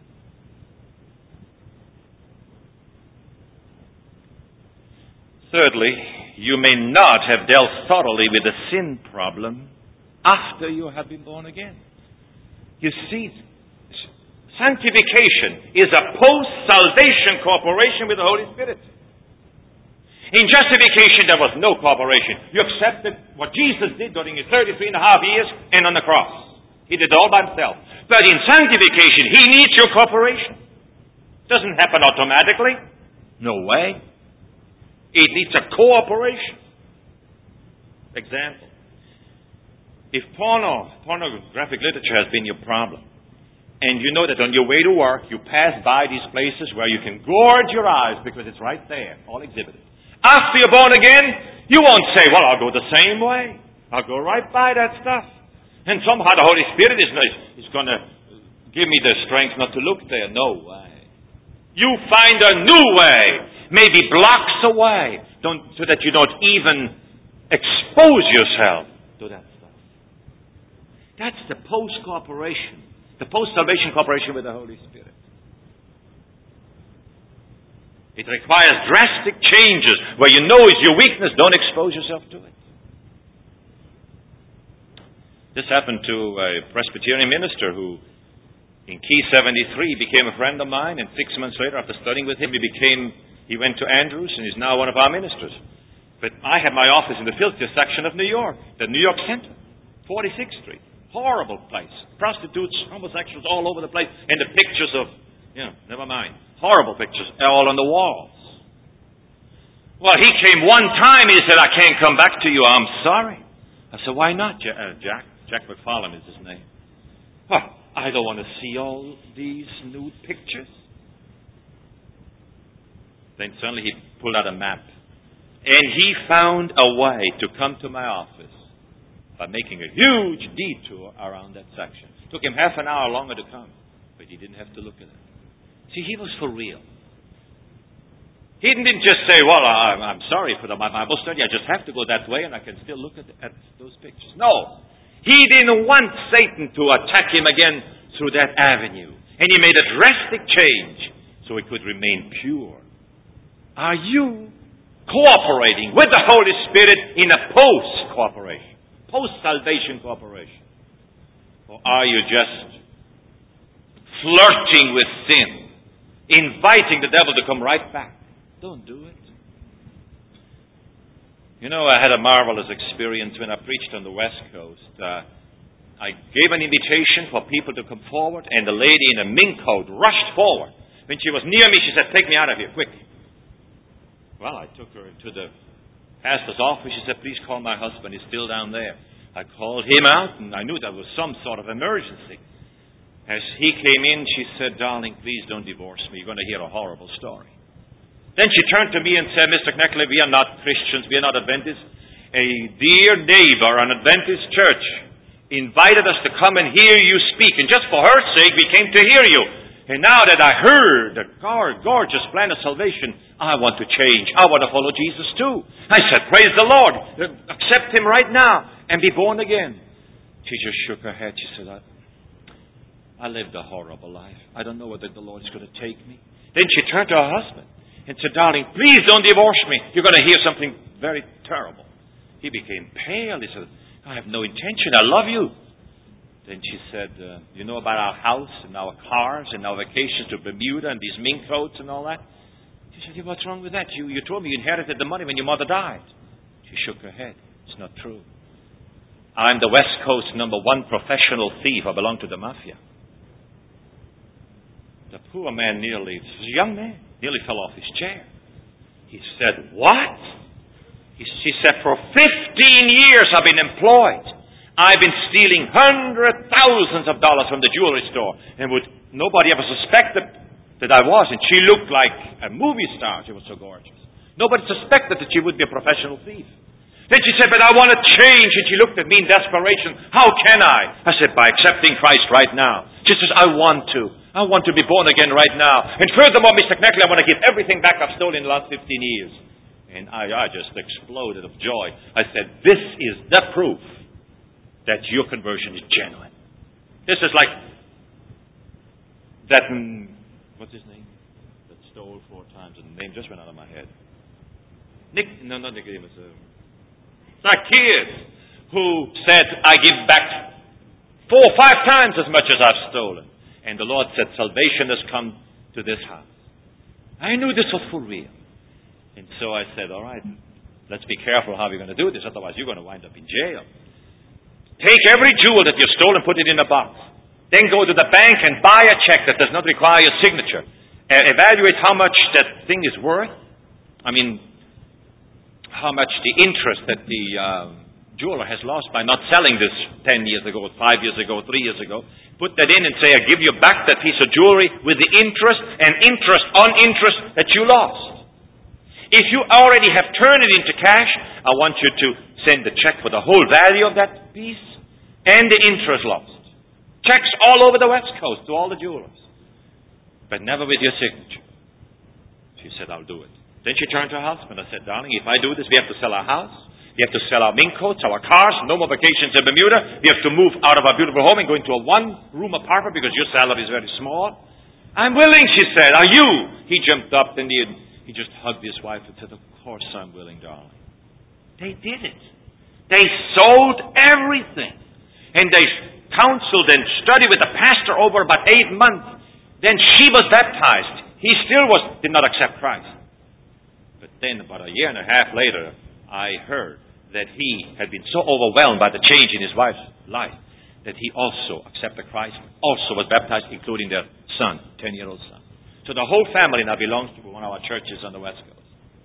Thirdly, you may not have dealt thoroughly with the sin problem after you have been born again. You see, sanctification is a post-salvation cooperation with the Holy Spirit. In justification, there was no cooperation. You accepted what Jesus did during his thirty-three and a half years and on the cross. He did it all by himself. But in sanctification, he needs your cooperation. It doesn't happen automatically. No way. It needs a cooperation. Example. If porno, pornographic literature has been your problem, and you know that on your way to work, you pass by these places where you can gorge your eyes because it's right there, all exhibited. After you're born again, you won't say, well, I'll go the same way. I'll go right by that stuff. And somehow the Holy Spirit is, is going to give me the strength not to look there. No way. You find a new way, maybe blocks away, don't, so that you don't even expose yourself to that stuff. That's the post-cooperation, the post-salvation cooperation with the Holy Spirit. It requires drastic changes where you know it's your weakness. Don't expose yourself to it. This happened to a Presbyterian minister who, in Key seventy-three, became a friend of mine, and six months later, after studying with him, he became, he went to Andrews and is now one of our ministers. But I had my office in the filthiest section of New York, the New York Center, forty-sixth Street. Horrible place. Prostitutes, homosexuals all over the place, and the pictures of, you know, never mind. Horrible pictures all on the walls. Well, he came one time, he said, I can't come back to you, I'm sorry. I said, why not, Jack? Jack McFarlane is his name. Well, I don't want to see all these nude pictures. Then suddenly he pulled out a map. And he found a way to come to my office by making a huge detour around that section. It took him half an hour longer to come, but he didn't have to look at it. See, he was for real. He didn't just say, well, I'm sorry for the, my Bible study. I just have to go that way and I can still look at, at those pictures. No. He didn't want Satan to attack him again through that avenue. And he made a drastic change so he could remain pure. Are you cooperating with the Holy Spirit in a post-cooperation? Post-salvation cooperation? Or are you just flirting with sin? Inviting the devil to come right back? Don't do it. You know, I had a marvelous experience when I preached on the West Coast. Uh, I gave an invitation for people to come forward, and the lady in a mink coat rushed forward. When she was near me, she said, take me out of here, quick. Well, I took her to the pastor's office. She said, please call my husband. He's still down there. I called him out, and I knew there was some sort of emergency. As he came in, she said, darling, please don't divorce me. You're going to hear a horrible story. Then she turned to me and said, Mister Kneckler, we are not Christians, we are not Adventists. A dear neighbor, an Adventist church, invited us to come and hear you speak. And just for her sake, we came to hear you. And now that I heard the gorgeous plan of salvation, I want to change. I want to follow Jesus too. I said, praise the Lord. Accept Him right now and be born again. She just shook her head. She said, I, I lived a horrible life. I don't know whether the Lord is going to take me. Then she turned to her husband and said, darling, please don't divorce me. You're going to hear something very terrible. He became pale. He said, I have no intention. I love you. Then she said, uh, you know about our house and our cars and our vacations to Bermuda and these mink coats and all that? She said, yeah, what's wrong with that? You, you told me you inherited the money when your mother died. She shook her head. It's not true. I'm the West Coast number one professional thief. I belong to the mafia. The poor man nearly, this was a young man, nearly fell off his chair. He said, what? He, she said, for fifteen years I've been employed. I've been stealing hundred thousands of dollars from the jewelry store. And would nobody ever suspected that I was. And she looked like a movie star. She was so gorgeous. Nobody suspected that she would be a professional thief. Then she said, but I want to change. And she looked at me in desperation. How can I? I said, by accepting Christ right now. She says, I want to. I want to be born again right now. And furthermore, Mister Knechtle, I want to give everything back I've stolen in the last fifteen years. And I, I just exploded of joy. I said, this is the proof that your conversion is genuine. This is like that, mm, what's his name? That stole four times and the name just went out of my head. Nick, no, not Nicodemus. Uh, Zacchaeus, who said, I give back four or five times as much as I've stolen. And the Lord said, salvation has come to this house. I knew this was for real. And so I said, all right, let's be careful how we're going to do this, otherwise you're going to wind up in jail. Take every jewel that you've stolen, put it in a box. Then go to the bank and buy a check that does not require your signature. Uh, evaluate how much that thing is worth. I mean, how much the interest that the uh, jeweler has lost by not selling this ten years ago, five years ago, three years ago. Put that in and say, I give you back that piece of jewelry with the interest and interest on interest that you lost. If you already have turned it into cash, I want you to send the check for the whole value of that piece and the interest lost. Checks all over the West Coast to all the jewelers. But never with your signature. She said, I'll do it. Then she turned to her husband. I said, darling, if I do this, we have to sell our house. We have to sell our mink coats, our cars, no more vacations in Bermuda. We have to move out of our beautiful home and go into a one-room apartment because your salary is very small. I'm willing, she said. Are you? He jumped up and he, he just hugged his wife and said, of course I'm willing, darling. They did it. They sold everything. And they counseled and studied with the pastor over about eight months. Then she was baptized. He still was did not accept Christ. But then about a year and a half later, I heard that he had been so overwhelmed by the change in his wife's life that he also accepted Christ, also was baptized, including their son, ten-year-old son. So the whole family now belongs to one of our churches on the West Coast.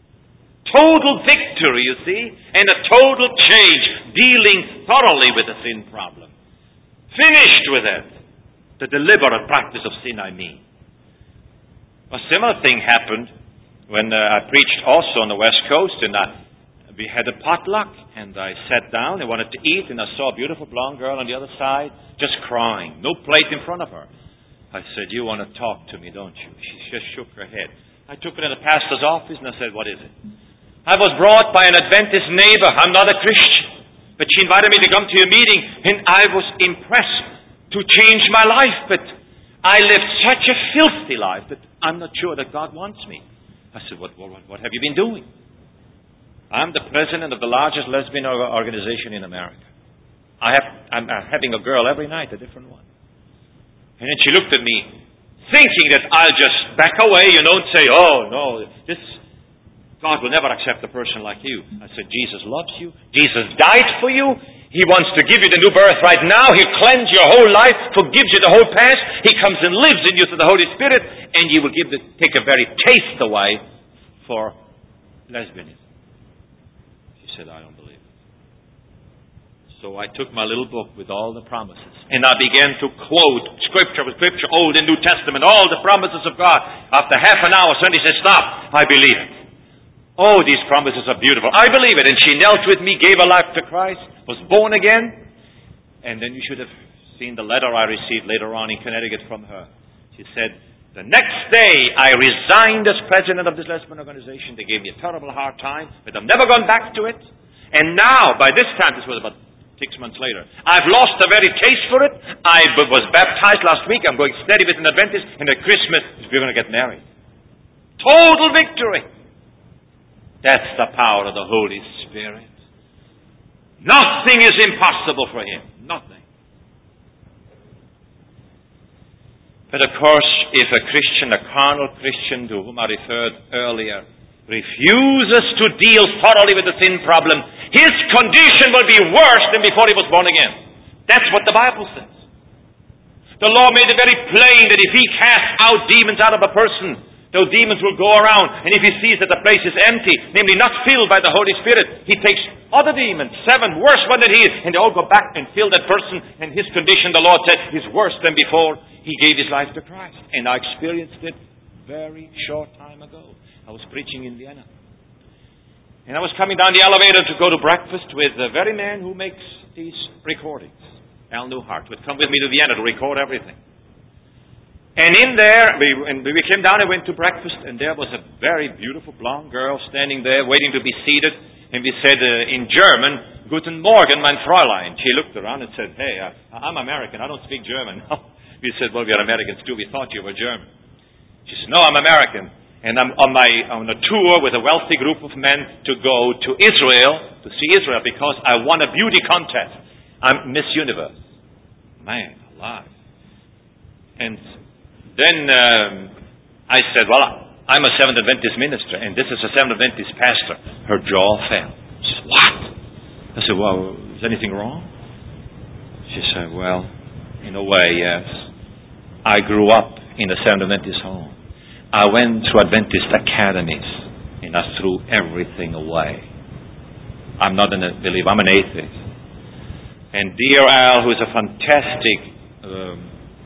Total victory, you see, and a total change, dealing thoroughly with the sin problem. Finished with it. The deliberate practice of sin, I mean. A similar thing happened when uh, I preached also on the West Coast, and I, we had a potluck, and I sat down and wanted to eat, and I saw a beautiful blonde girl on the other side, just crying, no plate in front of her. I said, you want to talk to me, don't you? She just shook her head. I took her in the pastor's office, and I said, what is it? I was brought by an Adventist neighbor. I'm not a Christian. But she invited me to come to your meeting, and I was impressed to change my life. But I lived such a filthy life that I'm not sure that God wants me. I said, what, what, what have you been doing? I'm the president of the largest lesbian organization in America. I have, I'm having a girl every night, a different one. And then she looked at me, thinking that I'll just back away, you know, and say, oh, no, this God will never accept a person like you. I said, Jesus loves you. Jesus died for you. He wants to give you the new birth right now. He'll cleanse your whole life, forgives you the whole past. He comes and lives in you through the Holy Spirit, and you will give the, take a very taste away for lesbianism. She said, I don't believe it. So I took my little book with all the promises, and I began to quote scripture with scripture, Old and New Testament, all the promises of God. After half an hour, Sunday said, stop, I believe it. Oh, these promises are beautiful. I believe it. And she knelt with me, gave her life to Christ, was born again. And then you should have seen the letter I received later on in Connecticut from her. She said, the next day I resigned as president of this lesbian organization. They gave me a terrible hard time, but I've never gone back to it. And now, by this time, this was about six months later, I've lost the very taste for it. I was baptized last week. I'm going steady with an Adventist. And at Christmas, we're going to get married. Total victory. That's the power of the Holy Spirit. Nothing is impossible for him. Nothing. But of course, if a Christian, a carnal Christian to whom I referred earlier, refuses to deal thoroughly with the sin problem, his condition will be worse than before he was born again. That's what the Bible says. The Lord made it very plain that if he casts out demons out of a person, those demons will go around, and if he sees that the place is empty, namely not filled by the Holy Spirit, he takes other demons, seven worse one than he is, and they all go back and fill that person, and his condition, the Lord said, is worse than before he gave his life to Christ. And I experienced it very short time ago. I was preaching in Vienna. And I was coming down the elevator to go to breakfast with the very man who makes these recordings, Al Newhart, who had come with me to Vienna to record everything. And in there, we, and we came down and went to breakfast, and there was a very beautiful blonde girl standing there waiting to be seated. And we said uh, in German, Guten Morgen, mein Fräulein. She looked around and said, hey, uh, I'm American. I don't speak German. We said, well, we are Americans too. We thought you were German. She said, no, I'm American. And I'm on, my, on a tour with a wealthy group of men to go to Israel, to see Israel, because I won a beauty contest. I'm Miss Universe. Man alive. And then um, I said, well, I'm a Seventh Adventist minister, and this is a Seventh Adventist pastor. Her jaw fell. She said, what? I said, well, is anything wrong? She said, well, in a way, yes. I grew up in a Seventh Adventist home. I went through Adventist academies, and I threw everything away. I'm not a believer. I'm an atheist. And dear Al, who is a fantastic um,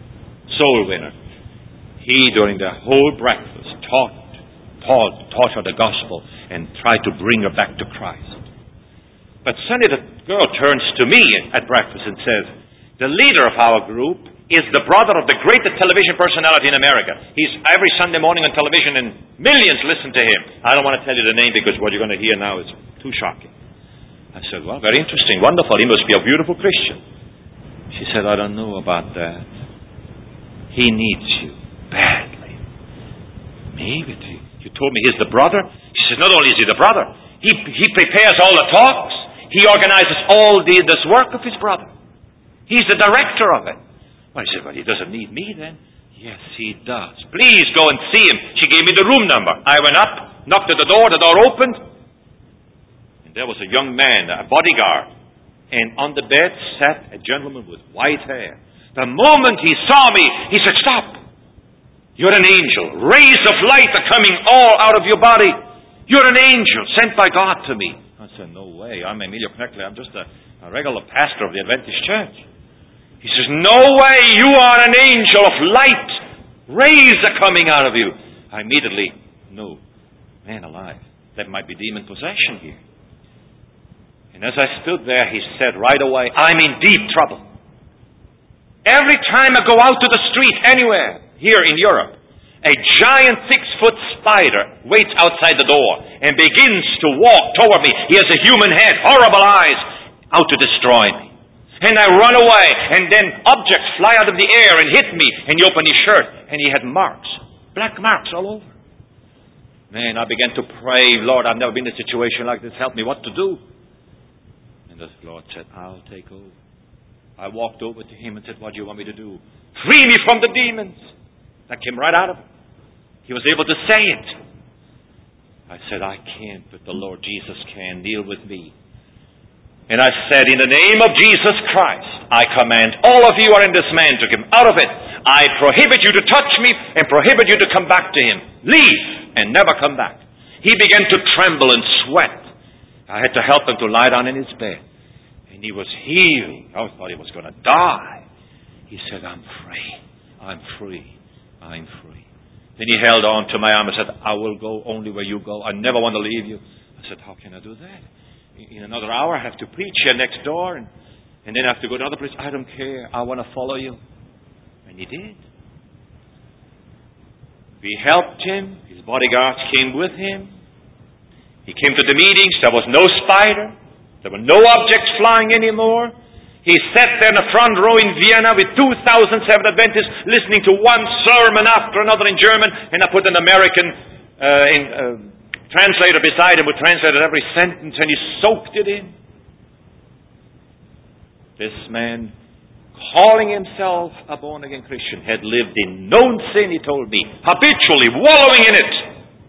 soul winner, he, during the whole breakfast, taught, taught, taught her the gospel and tried to bring her back to Christ. But suddenly the girl turns to me at breakfast and says, the leader of our group is the brother of the greatest television personality in America. He's every Sunday morning on television and millions listen to him. I don't want to tell you the name because what you're going to hear now is too shocking. I said, well, very interesting, wonderful. He must be a beautiful Christian. She said, I don't know about that. He needs you badly. Me? But you, you told me he's the brother? She said, not only is he the brother, he, he prepares all the talks. He organizes all the, this work of his brother. He's the director of it. Well, I said, well, he doesn't need me then. Yes, he does. Please go and see him. She gave me the room number. I went up, knocked at the door, the door opened, and there was a young man, a bodyguard. And on the bed sat a gentleman with white hair. The moment he saw me, he said, stop. You're an angel. Rays of light are coming all out of your body. You're an angel sent by God to me. I said, no way. I'm Emilio Knechtle. I'm just a, a regular pastor of the Adventist church. He says, no way, you are an angel of light. Rays are coming out of you. I immediately knew, man alive, that might be demon possession here. And as I stood there, he said right away, I'm in deep trouble. Every time I go out to the street anywhere here in Europe, a giant six-foot spider waits outside the door and begins to walk toward me. He has a human head, horrible eyes, out to destroy me. And I run away, and then objects fly out of the air and hit me. And he opened his shirt, and he had marks, black marks all over. Man, I began to pray, Lord, I've never been in a situation like this. Help me, what to do? And the Lord said, I'll take over. I walked over to him and said, what do you want me to do? Free me from the demons. That came right out of him. He was able to say it. I said, I can't, but the Lord Jesus can. Deal with me. And I said, in the name of Jesus Christ, I command all of you who are in this man to come out of it. I prohibit you to touch me and prohibit you to come back to him. Leave and never come back. He began to tremble and sweat. I had to help him to lie down in his bed. And he was healed. I thought he was going to die. He said, I'm free. I'm free. I'm free. Then he held on to my arm and said, I will go only where you go. I never want to leave you. I said, how can I do that? In another hour, I have to preach here next door, and, and then I have to go to another place. I don't care. I want to follow you. And he did. We helped him. His bodyguards came with him. He came to the meetings. There was no spider. There were no objects flying anymore. He sat there in the front row in Vienna with two thousand Seventh Adventists listening to one sermon after another in German, and I put an American uh, in... Uh, translator beside him who translated every sentence, and he soaked it in. This man, calling himself a born-again Christian, had lived in known sin, he told me, habitually wallowing in it,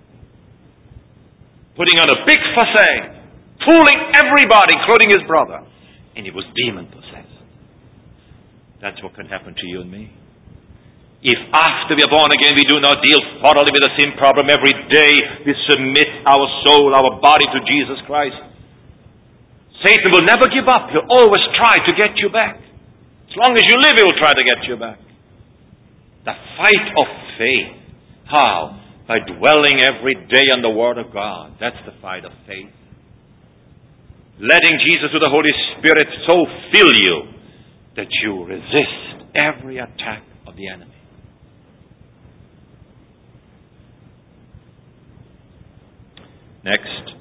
putting on a big facade, fooling everybody, including his brother. And he was demon-possessed. That's what can happen to you and me. If after we are born again, we do not deal thoroughly with the sin problem every day, we submit our soul, our body to Jesus Christ, Satan will never give up. He'll always try to get you back. As long as you live, he will try to get you back. The fight of faith. How? By dwelling every day on the Word of God. That's the fight of faith. Letting Jesus with the Holy Spirit so fill you that you resist every attack of the enemy. Next,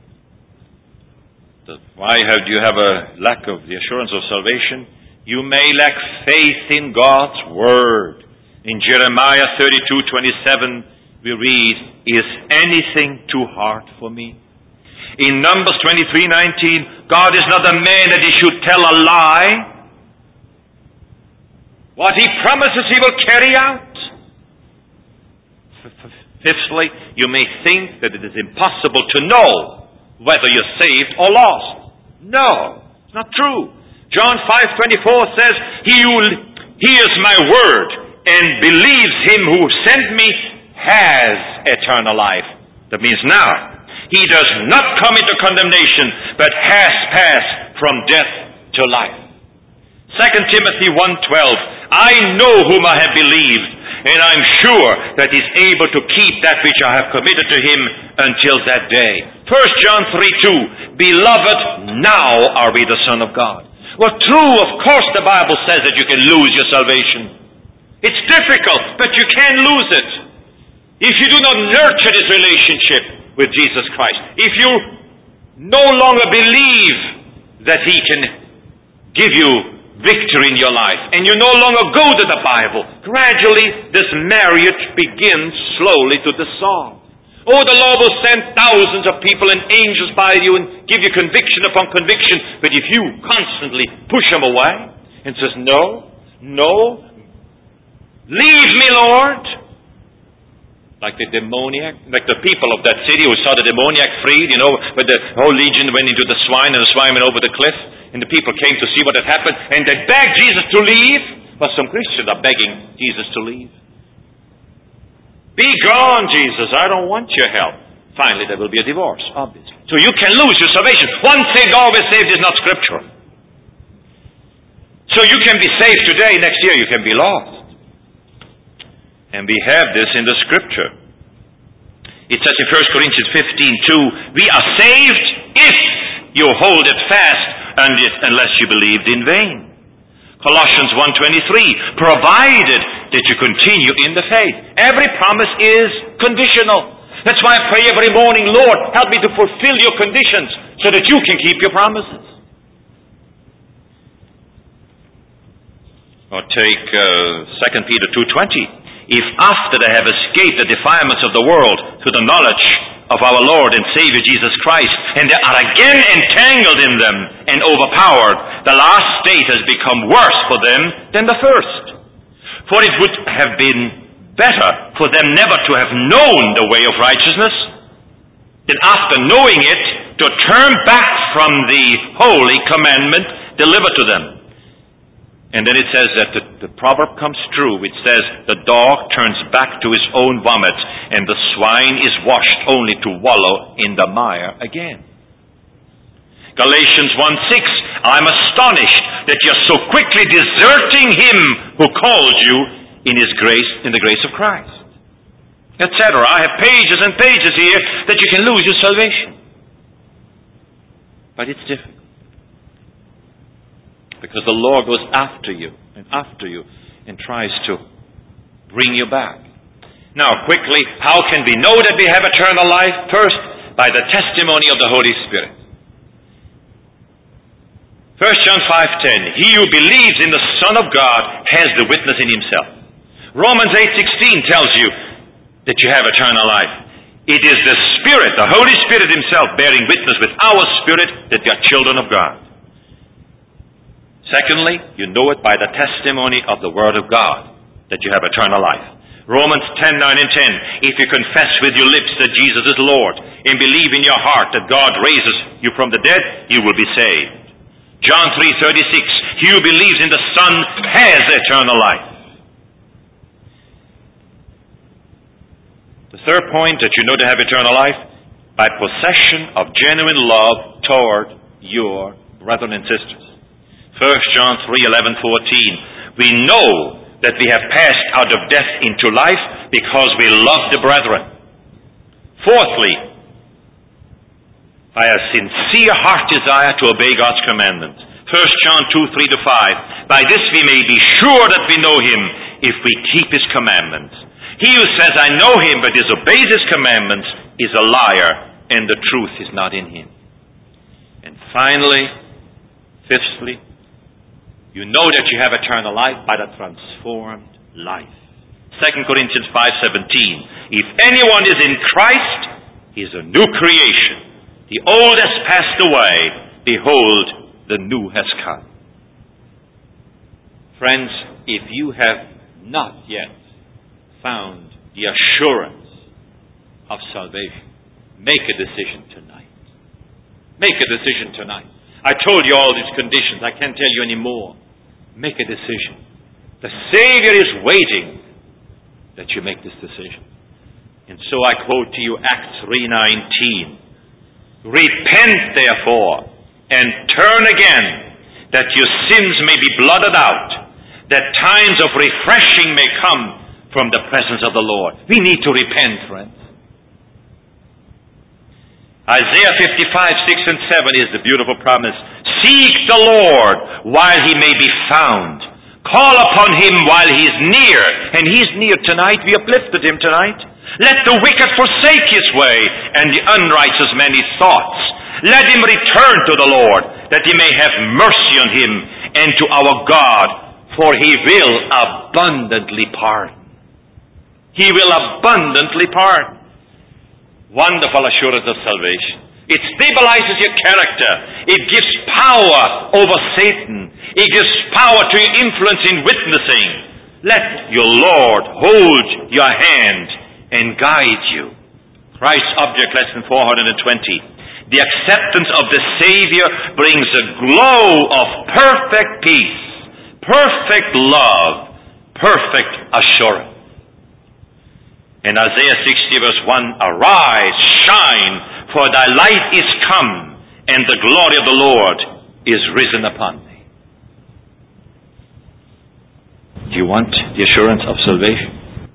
the, why have, do you have a lack of the assurance of salvation? You may lack faith in God's Word. In Jeremiah thirty-two twenty-seven, we read, "Is anything too hard for me?" In Numbers twenty-three nineteen, God is not a man that he should tell a lie. What he promises he will carry out. Fifthly, you may think that it is impossible to know whether you're saved or lost. No, it's not true. John five twenty-four says, "He who hears my word and believes him who sent me has eternal life." That means now. He does not come into condemnation, but has passed from death to life. Second Timothy one twelve, "I know whom I have believed, and I'm sure that he's able to keep that which I have committed to him until that day." First John three two, "Beloved, now are we the Son of God." Well, true, of course the Bible says that you can lose your salvation. It's difficult, but you can lose it. If you do not nurture this relationship with Jesus Christ, if you no longer believe that he can give you victory in your life, and you no longer go to the Bible, gradually this marriage begins slowly to dissolve. Oh, the Lord will send thousands of people and angels by you and give you conviction upon conviction, but if you constantly push them away and says, "No, no, leave me, Lord," like the demoniac, like the people of that city who saw the demoniac freed, you know, but the whole legion went into the swine and the swine went over the cliff, and the people came to see what had happened, and they begged Jesus to leave. But some Christians are begging Jesus to leave. "Be gone, Jesus, I don't want your help." Finally, there will be a divorce, obviously. So you can lose your salvation. Once saved, always saved is not scriptural. So you can be saved today, next year you can be lost. And we have this in the Scripture. It says in First Corinthians fifteen two, "We are saved if you hold it fast, unless you believed in vain." Colossians one twenty-three, "Provided that you continue in the faith." Every promise is conditional. That's why I pray every morning, "Lord, help me to fulfill your conditions so that you can keep your promises." Or take uh, Second Peter two twenty. "If after they have escaped the defilements of the world through the knowledge of our Lord and Savior Jesus Christ, and they are again entangled in them and overpowered, the last state has become worse for them than the first. For it would have been better for them never to have known the way of righteousness, than after knowing it, to turn back from the holy commandment delivered to them." And then it says that the, the proverb comes true, which says, "The dog turns back to his own vomit, and the swine is washed only to wallow in the mire again." Galatians one six, "I'm astonished that you're so quickly deserting him who called you in his grace, in the grace of Christ," et cetera. I have pages and pages here that you can lose your salvation. But it's difficult. Because the Lord goes after you and after you and tries to bring you back. Now, quickly, how can we know that we have eternal life? First, by the testimony of the Holy Spirit. First John five ten, "He who believes in the Son of God has the witness in himself." Romans eight sixteen tells you that you have eternal life. It is the Spirit, the Holy Spirit himself, bearing witness with our spirit that we are children of God. Secondly, you know it by the testimony of the Word of God that you have eternal life. Romans ten, nine and ten. If you confess with your lips that Jesus is Lord and believe in your heart that God raises you from the dead, you will be saved. John three, thirty-six. He who believes in the Son has eternal life. The third point that you know to have eternal life, by possession of genuine love toward your brethren and sisters. First John three, eleven, fourteen. We know that we have passed out of death into life because we love the brethren. Fourthly, by a sincere heart desire to obey God's commandments. First John two, three to five. By this we may be sure that we know Him if we keep His commandments. He who says, I know Him, but disobeys His commandments, is a liar, and the truth is not in him. And finally, fifthly, you know that you have eternal life by the transformed life. Second Corinthians five seventeen. If anyone is in Christ, he is a new creation. The old has passed away. Behold, the new has come. Friends, if you have not yet found the assurance of salvation, make a decision tonight. Make a decision tonight. I told you all these conditions. I can't tell you any more. Make a decision. The Savior is waiting that you make this decision. And so I quote to you Acts three nineteen. Repent, therefore, and turn again, that your sins may be blotted out, that times of refreshing may come from the presence of the Lord. We need to repent, friends. Isaiah fifty-five, six and seven is the beautiful promise. Seek the Lord while He may be found. Call upon Him while He is near. And He is near tonight. We uplifted Him tonight. Let the wicked forsake his way, and the unrighteous man his thoughts. Let him return to the Lord, that He may have mercy on him, and to our God, for He will abundantly pardon. He will abundantly pardon. Wonderful assurance of salvation. It stabilizes your character. It gives power over Satan. It gives power to your influence in witnessing. Let your Lord hold your hand and guide you. Christ's object lesson four hundred twenty. The acceptance of the Savior brings a glow of perfect peace, perfect love, perfect assurance. In Isaiah sixty verse one, arise, shine, for thy light is come, and the glory of the Lord is risen upon thee. Do you want the assurance of salvation?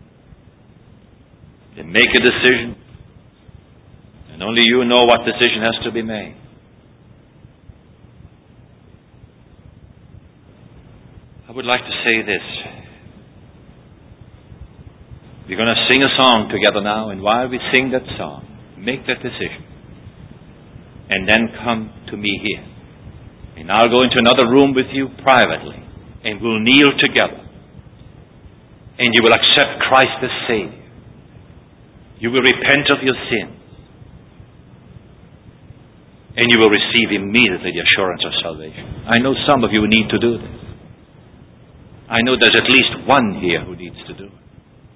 Then make a decision. And only you know what decision has to be made. I would like to say this. We're going to sing a song together now, and while we sing that song, make that decision. And then come to me here. And I'll go into another room with you privately, and we'll kneel together. And you will accept Christ as Savior. You will repent of your sins. And you will receive immediately the assurance of salvation. I know some of you need to do this. I know there's at least one here who needs to do it.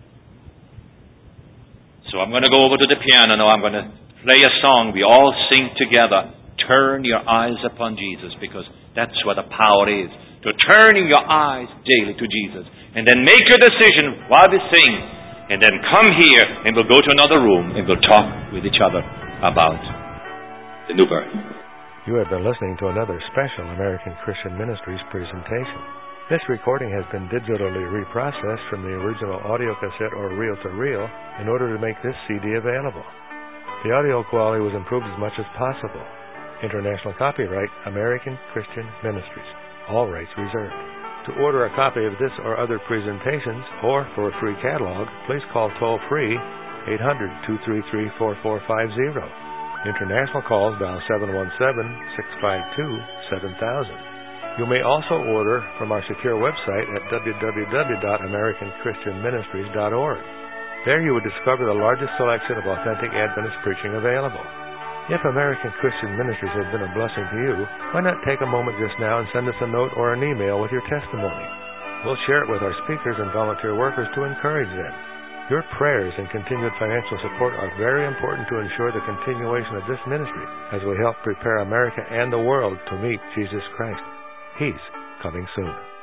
So I'm going to go over to the piano now. I'm going to play a song. We all sing together. Turn your eyes upon Jesus, because that's where the power is. To turning your eyes daily to Jesus. And then make your decision while we sing. And then come here and we'll go to another room and we'll talk with each other about the new birth. You have been listening to another special American Christian Ministries presentation. This recording has been digitally reprocessed from the original audio cassette or reel-to-reel in order to make this C D available. The audio quality was improved as much as possible. International copyright, American Christian Ministries. All rights reserved. To order a copy of this or other presentations, or for a free catalog, please call toll-free eight hundred, two three three, four four five zero. International calls dial seven one seven, six five two, seven thousand. You may also order from our secure website at w w w dot american christian ministries dot org. There you will discover the largest selection of authentic Adventist preaching available. If American Christian Ministries has been a blessing to you, why not take a moment just now and send us a note or an email with your testimony? We'll share it with our speakers and volunteer workers to encourage them. Your prayers and continued financial support are very important to ensure the continuation of this ministry as we help prepare America and the world to meet Jesus Christ. He's coming soon.